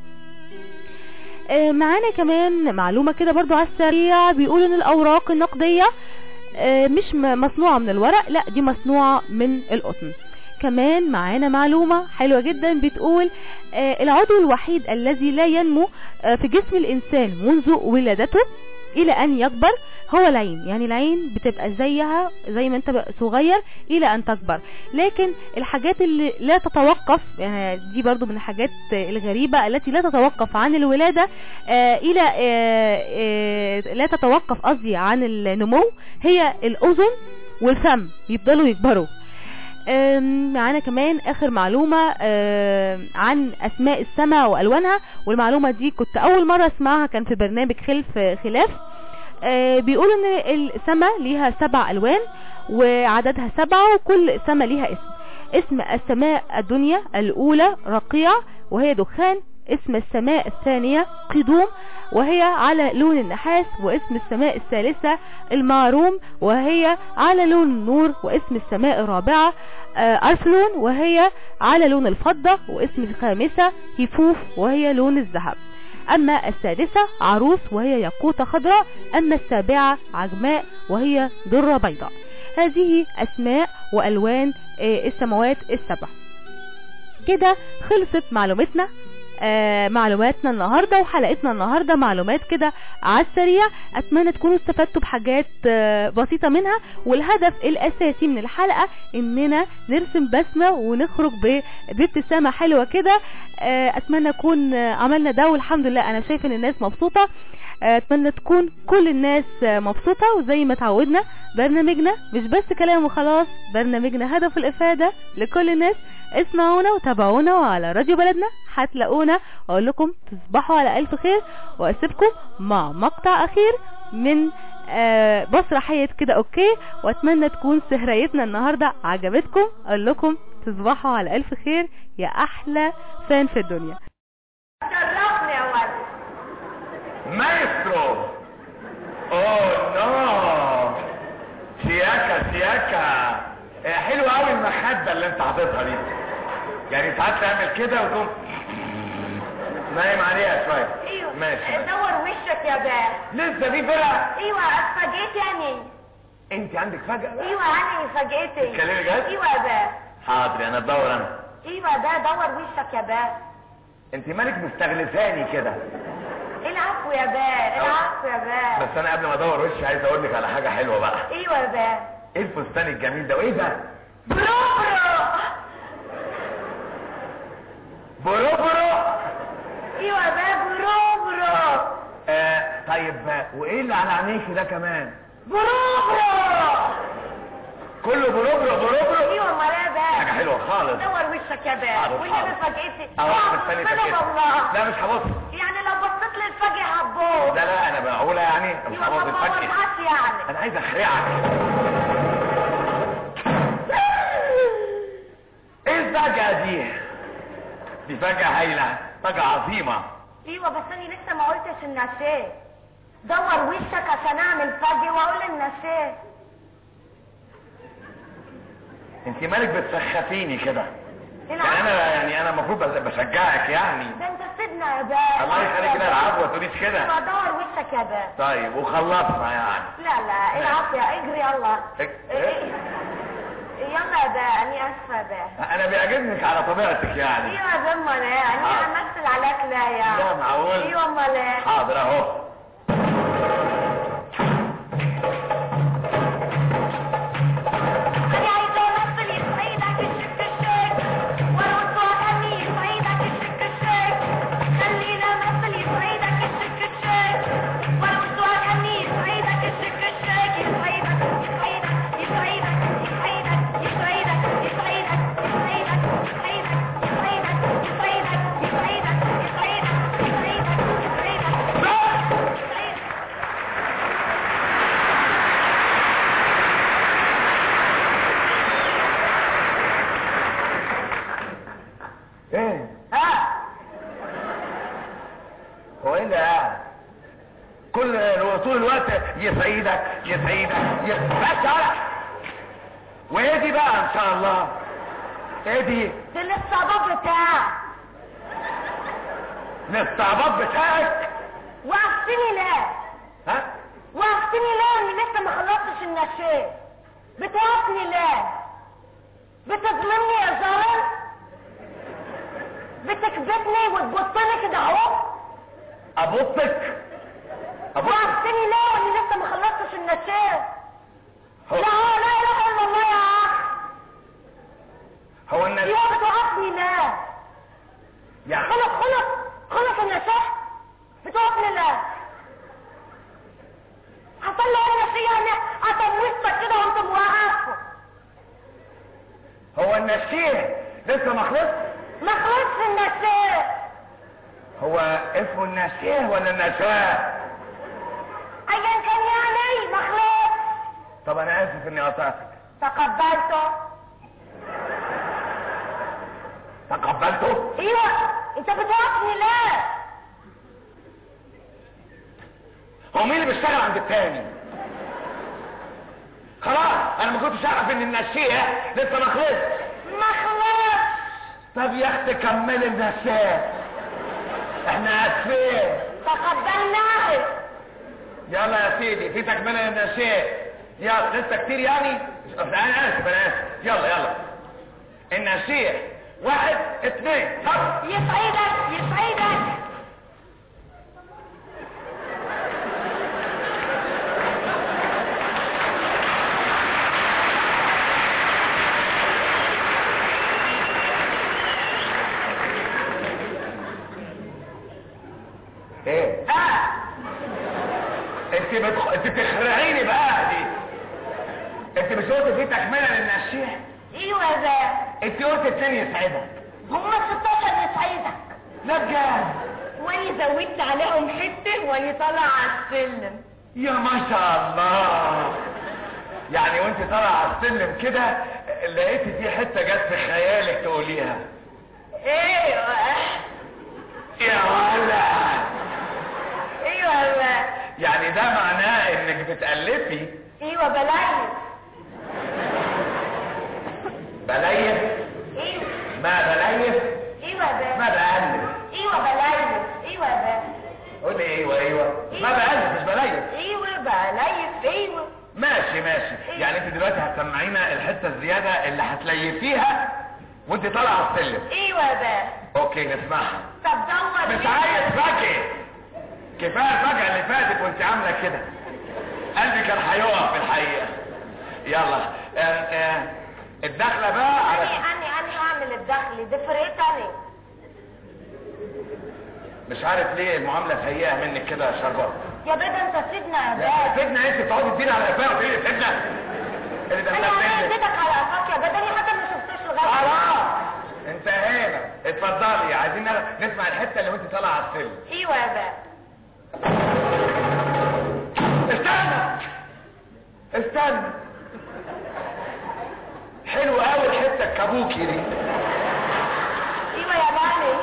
معانا كمان معلومة كده برضو على السريع، بيقولوا ان الاوراق النقدية مش مصنوعة من الورق، لا دي مصنوعة من القطن. كمان معانا معلومة حلوة جدا بتقول العضو الوحيد الذي لا ينمو في جسم الإنسان منذ ولادته إلى أن يكبر هو العين. يعني العين بتبقى زيها زي ما انت صغير إلى أن تكبر. لكن الحاجات اللي لا تتوقف، يعني دي برضو من الحاجات الغريبة التي لا تتوقف عن الولادة إلى لا تتوقف قصدي عن النمو، هي الأذن والفم يفضلوا يكبروا. معانا كمان اخر معلومة عن اسماء السماء والوانها، والمعلومة دي كنت اول مرة اسمعها كان في برنامج خلف خلاف. بيقولوا ان السماء ليها 7 الوان وعددها 7، وكل سماء ليها اسم السماء الدنيا الاولى رقيع وهي دخان، اسم السماء الثانية قدوم وهي على لون النحاس، واسم السماء الثالثة المعروم وهي على لون النور، واسم السماء الرابعة أرفلون وهي على لون الفضة، واسم الخامسة هيفوف وهي لون الذهب. أما السادسة عروس وهي ياقوتة خضراء، أما السابعة عجماء وهي درة بيضاء. هذه أسماء وألوان السماوات السبع. كده خلصت معلوماتنا النهاردة وحلقتنا النهاردة، معلومات كده على السريع. اتمنى تكونوا استفدتوا بحاجات بسيطة منها، والهدف الاساسي من الحلقة اننا نرسم بسمة ونخرج بابتسامة حلوة كده. اتمنى نكون عملنا ده، والحمد لله انا شايفة ان الناس مبسوطة. اتمنى تكون كل الناس مبسوطة، وزي ما تعودنا برنامجنا مش بس كلام وخلاص، برنامجنا هدف الافادة لكل الناس. اسمعونا وتابعونا وعلى راديو بلدنا هتلاقونا. اقول لكم تصبحوا على الف خير، واسيبكم مع مقطع اخير من مسرحية كده اوكي، واتمنى تكون سهريتنا النهاردة عجبتكم. اقول لكم تصبحوا على الف خير يا احلى فان في الدنيا. شرفني يا ولد مايسترو. اوه نو، سياكا حلوة قوي المخدة اللي انت حاططها دي. يعني ساعات تعمل كده وتقوم نايم عليها شوية. ايوه ماشي. دور وشك يا باه. لسه في فرقة؟ ايوه اتفاجئت يعني. انت عندك فجأة بقى؟ ايوه يعني اتفاجئت. تتكلمي جد؟ ايوه يا باه. حاضر انا ادور انا. ايوه ده دور وشك يا باه. انت مالك مستغلفاني كده؟ العفو يا باه، العفو يا باه. بس انا قبل ما ادور وشي عايز اقول لك على حاجة حلوة بقى. ايوه يا باه. ايه الفستان الجميل ده وايه ده؟ برو. ايوه يا باه برو. طيب وايه اللي على عينيكي ده كمان؟ برو. كله برو. ايوه امال ايه يا باه؟ حاجة حلوة خالص. دور وشك يا باه. والنبي فاجئتي. مستني والله. لا مش هبص. يعني لو بصيت لي الفجأة هتبوظ. لا انا بقولها يعني مش هبص الفجأة. يعني انا عايز اخرعك. ايه الفجأة دي فجأة هايلة، فجأة عظيمة. ايوه بس انا لسه ما قلتش النشاه. دور وشك عشان اعمل فجأة واقول النشاه. انت مالك بتسخفيني كده؟ يعني انا المفروض بشجعك يعني. ده انت سيبنا يا باه. الله يخليك كده العب وما تقوليش كده. دور وشك يا باه. طيب وخلصنا يعني. لا العب يا اجري يلا. يلا يا باه اني اسفه يا باه. انا بيعجبنك على طبيعتك يعني. ايوه يا باه امال ايه؟ اني امثل عليك لا يعني. لا معقول. ايوه امال ايه؟ حاضر اهو. طول الوقت يسعيدك بس على وايه دي بقى ان شاء الله؟ ايه دي الاستعباط بتاعك. الاستعباط بتاعك؟ وقفتني ليه؟ ها؟ وقفتني ليه اني لسه ما خلصتش النشاه؟ بتوقفني ليه؟ بتظلمني يا زهر؟ بتكبتني وتبطني كده اهو؟ ابطك؟ وقفتني ليه وانا لسه ما خلصتش النشاز؟ لا اله الا الله يا اخ. هو الناس يا بتوقفني لا يعني خلص النشاز بتوقفني لا. هطلع النشاز انا هطمسك كده وانت موقفه. هو النشيه لسه ما خلصش النشاز. هو اسمه النشيه ولا النشاه؟ ايا كان يعني ما خلصش. طب انا اسف اني قطعتك. تقبلته؟ ايوه. انت بتوقفني ليه؟ هو مين اللي بيشتغل عند التاني؟ خلاص انا ما كنتش اعرف ان النشيه لسه ما خلصش. طب يا اختي كملي النشاه، احنا اسفين. تقبلناه. يلا يا سيدي في تكمله للنشاه. يلا لسه كتير يعني؟ انا اسف. يلا النشيه 1 2 طب. يسعدك. ايه؟ انت بتخرعيني بقى دي. انت مش قلت في تكمله للنشيه؟ ايوه يا بابا. انت قلت 2 يسعدك. هم 16 يسعدك. لا بجد؟ وانا زودت عليهم حته وانا طالعه على السلم. يا ما شاء الله. يعني وانت طالعه على السلم كده لقيتي في حته جت في خيالك تقوليها؟ ايوه يا ولد. ايوه يا بابا. يعني ده معناه انك بتألفي؟ ايوه بلايف. بلايف؟ ايوه. ما بلايف؟ ايوه يا بابا. ما بألف. ايوه بلايف. ايوه يا بابا. قولي ايوه. ما بألف مش بلايف. ايوه بلايف. ايوه. ماشي. يعني انت دلوقتي هتسمعينا الحته الزياده اللي هتليفيها وانت طالعه على السلم. ايوه يا بابا. اوكي نسمعها. طب دور. مش عايز فجأة. كفايه الفجأة اللي فاتت وانت عامله كده. قلبي كان هيقف في الحقيقه. يلا الدخله بقى على انا هعمل الدخل دي فرقت انا. مش عارف ليه المعامله سيئه منك كده يا شربات. يا بابا انت سيبنا يا بابا. سيبنا انت تقعدي تديني على قفاها وتقولي لي سيبنا. اللي ده انا اديتك على قفاك يا بابا. انا حتى ما شفتوش لغايه خلاص انتهينا. اتفضلي عايزين نسمع الحته اللي وانت طالعه على السلم. ايوه يا بابا. استنى حلو قوي الحته الكابوكي دي. ايوه يا بابا.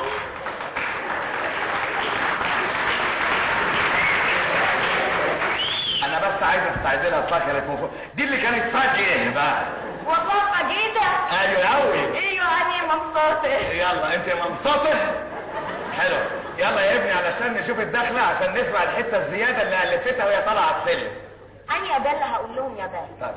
انا بس عايز استعدلها فكرت دي اللي كانت فاجئه بقى. والله فاجئتك. ايوه قوي. ايوه انا مبسوطه. يلا انت مبسوطه؟ حلو. يلا يا ابني علشان نشوف الدخله عشان نسمع الحته الزياده اللي الفتها وهي طالعه على السلم. انا يا بابا هقول لهم يا بابا. طيب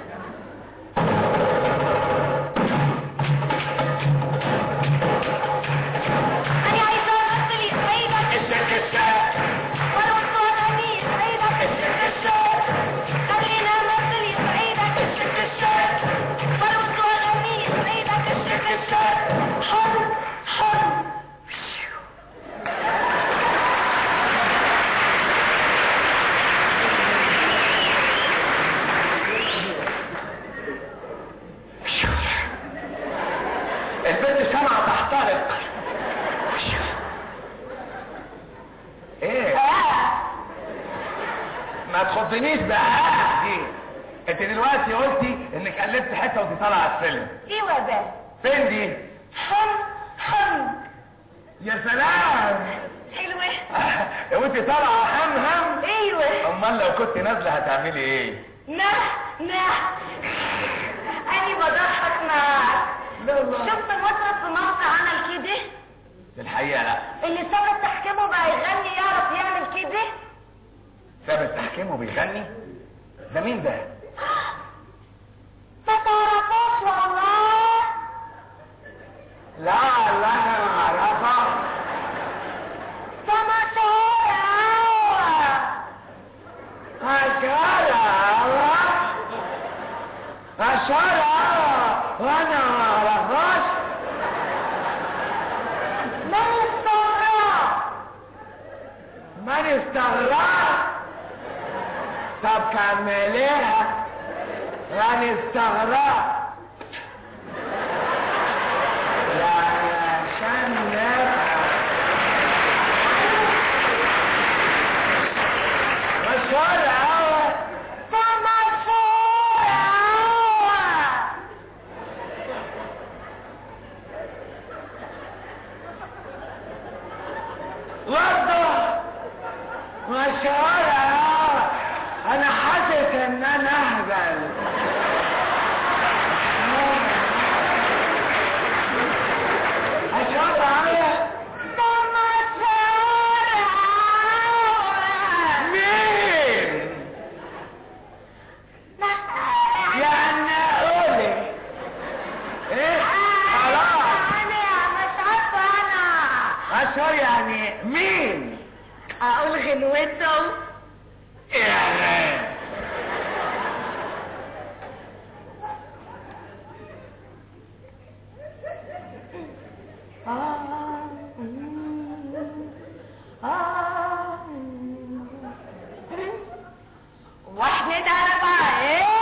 انا عايزه امثل يسعدك. الشركه والوصول اني يسعدك. خلينا امثل يسعدك. والوصول اني يسعدك. حر البنت سمعة تحترق. ايه ما تخضنيش بقى دي. انت دلوقتي قلتي انك قلبت حته وانت طالعه على السلم. ايوه يا بابا. فين دي؟ حم. يا سلام حلوه. وانت طالعه هم. ايوه. امال لو كنت نازله هتعملي ايه؟ نح اني بضحك معاك. شفت مطرب في مصر عمل كده؟ الحقيقه لا. اللي ساب التحكيم وبقى يغني يعرف يعمل كده؟ ساب التحكيم وبيغني؟ ده مين ده؟ ما تعرفوش والله. اشارة وانا معرفهاش. من استغرب؟ طب كمليها. من استغرب يعني عشان نبقى مشهور اوي. مشهور اوي. برضه مشهور اوي. انا حاسس ان انا اهبل. مشهور اوي. يعني مين؟ اقول غنوته. يعني واحد أربعة